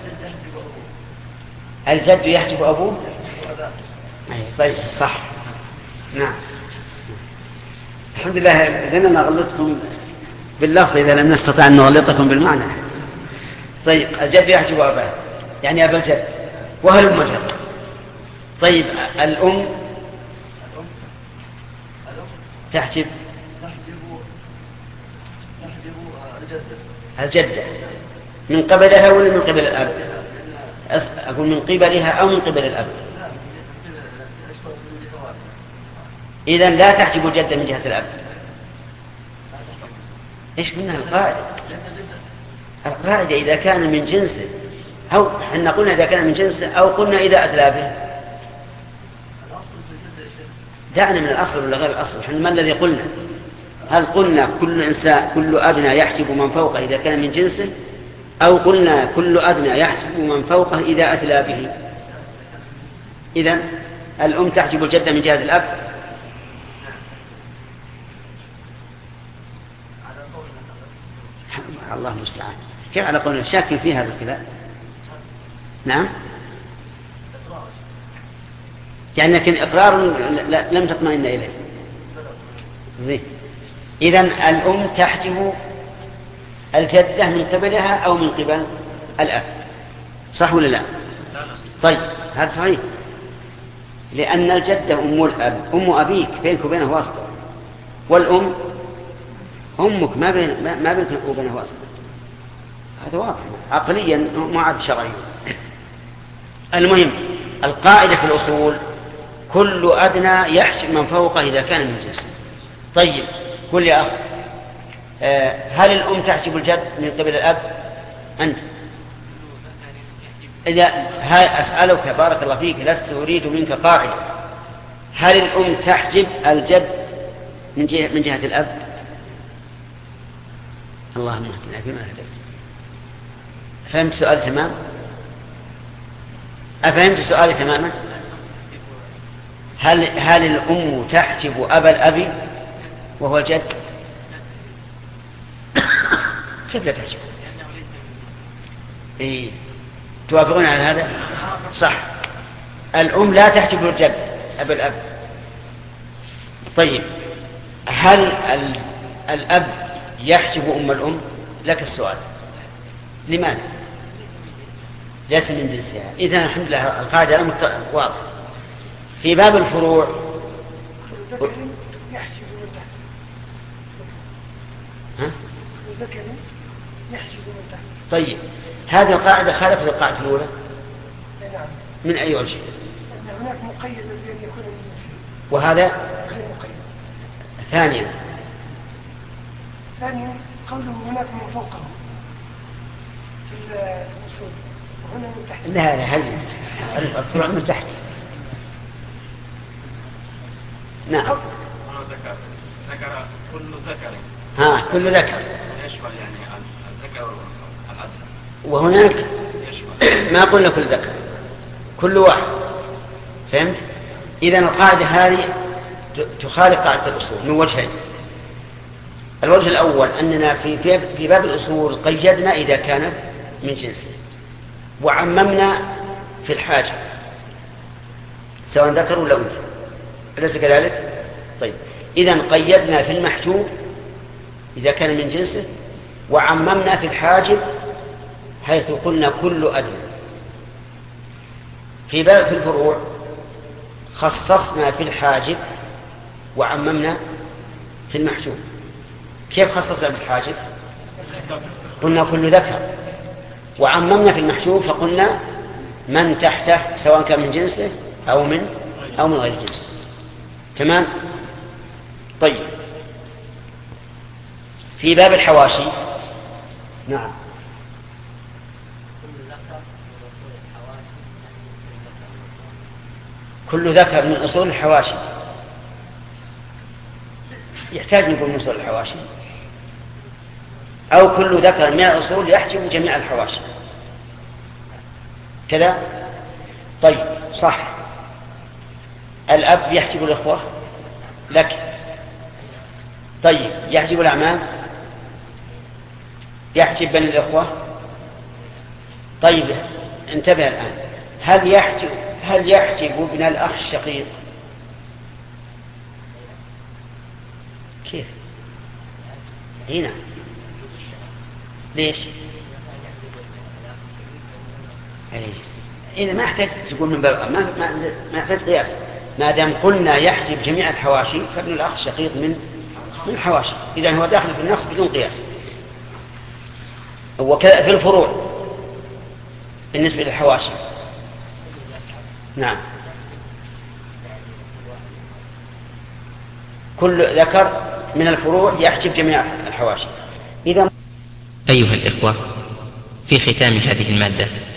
B: الجد يحجب أبوه؟ طيب صح. نعم الحمد لله لأننا غلطكم باللفظ إذا لم نستطع أن نغلطكم بالمعنى. طيب الجد يحجب أباه يعني أبا الجد. وهل أم الجد؟ طيب الأم تحجب الجدة من قبلها ولا من قبل الأب؟ أقول من قبلها أو من قبل الأب. إذن لا تحجب الجدة من جهة الأب. إيش منها القاعدة؟ القاعدة إذا كان من جنسه أو حنا قلنا إذا كان من جنسه أو قلنا إذا أدلى به. دعنا من الأصل ولا غير الأصل؟ حنا ما الذي قلنا؟ هل قلنا كل أدنى يحجب من فوقه إذا كان من جنسه، أو قلنا كل أدنى يحجب من فوقه إذا أدلى به؟ إذن الأم تحجب الجدة من جهة الأب. الله المستعان. كيف على قولنا شاك في هذا الكلام؟ نعم، يعني لكن إقرار لم تطمئن إليه. إذن الأم تحجب الجدة من قبلها أو من قبل الأب، صح ولا لا؟ طيب هذا صحيح، لأن الجدة أم الأب، أم أبيك بينك وبينه واسطة، والأم أمك ما بينك وبينه واسطة. هذا واضح عقليا ما عاد شرعيا. المهم القاعدة في الأصول كل أدنى يحجب من فوقه إذا كان من جنسه. طيب قل يا أخ، هل الأم تحجب الجد من قبل الأب؟ أنت إذا أسألك بارك الله فيك، لست أريد منك قاعدة، هل الأم تحجب الجد من جهة الأب؟ اللهم اهدنا فيما هديت. فهمت سؤال تمام؟ أفهمت سؤالي تماما؟ هل الأم تحجب أبا الأب وهو الجد؟ كيف لا تحجب؟ إيه. توافقون على هذا؟ صح، الأم لا تحجب الجد أبا الأب. طيب هل الأب يحجب أم الأم؟ لك السؤال، لماذا؟ ليس من جنسها. إذن الحمد لله القاعدة واضح. في باب الفروع طيب هذه القاعدة خالفت القاعدة الأولى من أي وجه؟
F: هناك مقيد بأن يكون من جنسه،
B: وهذا
F: غير مقيد.
B: ثانيا
F: قوله هناك من فوقه في الأصول وهنا من تحت.
B: لا هل الفروع من تحت. نعم.
C: ذكر كل ذكر.
B: كل ذكر
C: يشمل يعني الذكر والأنثى.
B: وهناك ما قلنا كل ذكر، كل واحد. فهمت؟ إذن القاعدة هذه تخالف قاعدة الأصول من وجهين. الوجه الأول أننا في باب الأصول قيدنا إذا كان من جنسه، وعممنا في الحاجة سواء ذكر ولا أنثى، أليس كذلك؟ طيب إذن قيدنا في المحجوب إذا كان من جنسه، وعممنا في الحاجب حيث قلنا كل أدنى. في باب في الفروع خصصنا في الحاجب وعممنا في المحجوب. كيف خصصنا في الحاجب؟ قلنا كل ذكر، وعممنا في المحجوب فقلنا من تحته سواء كان من جنسه أو من غير جنسه. تمام؟ طيب في باب الحواشي. نعم. كل ذكر من أصول الحواشي. يحتاج نقول من أصول الحواشي، أو كل ذكر من الأصول يحجب جميع الحواشي كذا. طيب صح، الأب يحجب الأخوة لك. طيب يحجب الأعمام، يحجب بني الأخوة. طيب انتبه الآن، هل يحجب ابن الأخ الشقيق؟ كيف؟ هنا ليش؟ إذا ما احتاج تقول من باب ما احتاج قياس، ما دام قلنا يحجب جميع الحواشي فابن الأخ الشقيق من الحواشي، إذا هو داخل في النص بدون قياس. وكذا في الفروع بالنسبة للحواشي. نعم، كل ذكر من الفروع يحجب جميع الحواشي. إذا
I: أيها الإخوة، في ختام هذه المادة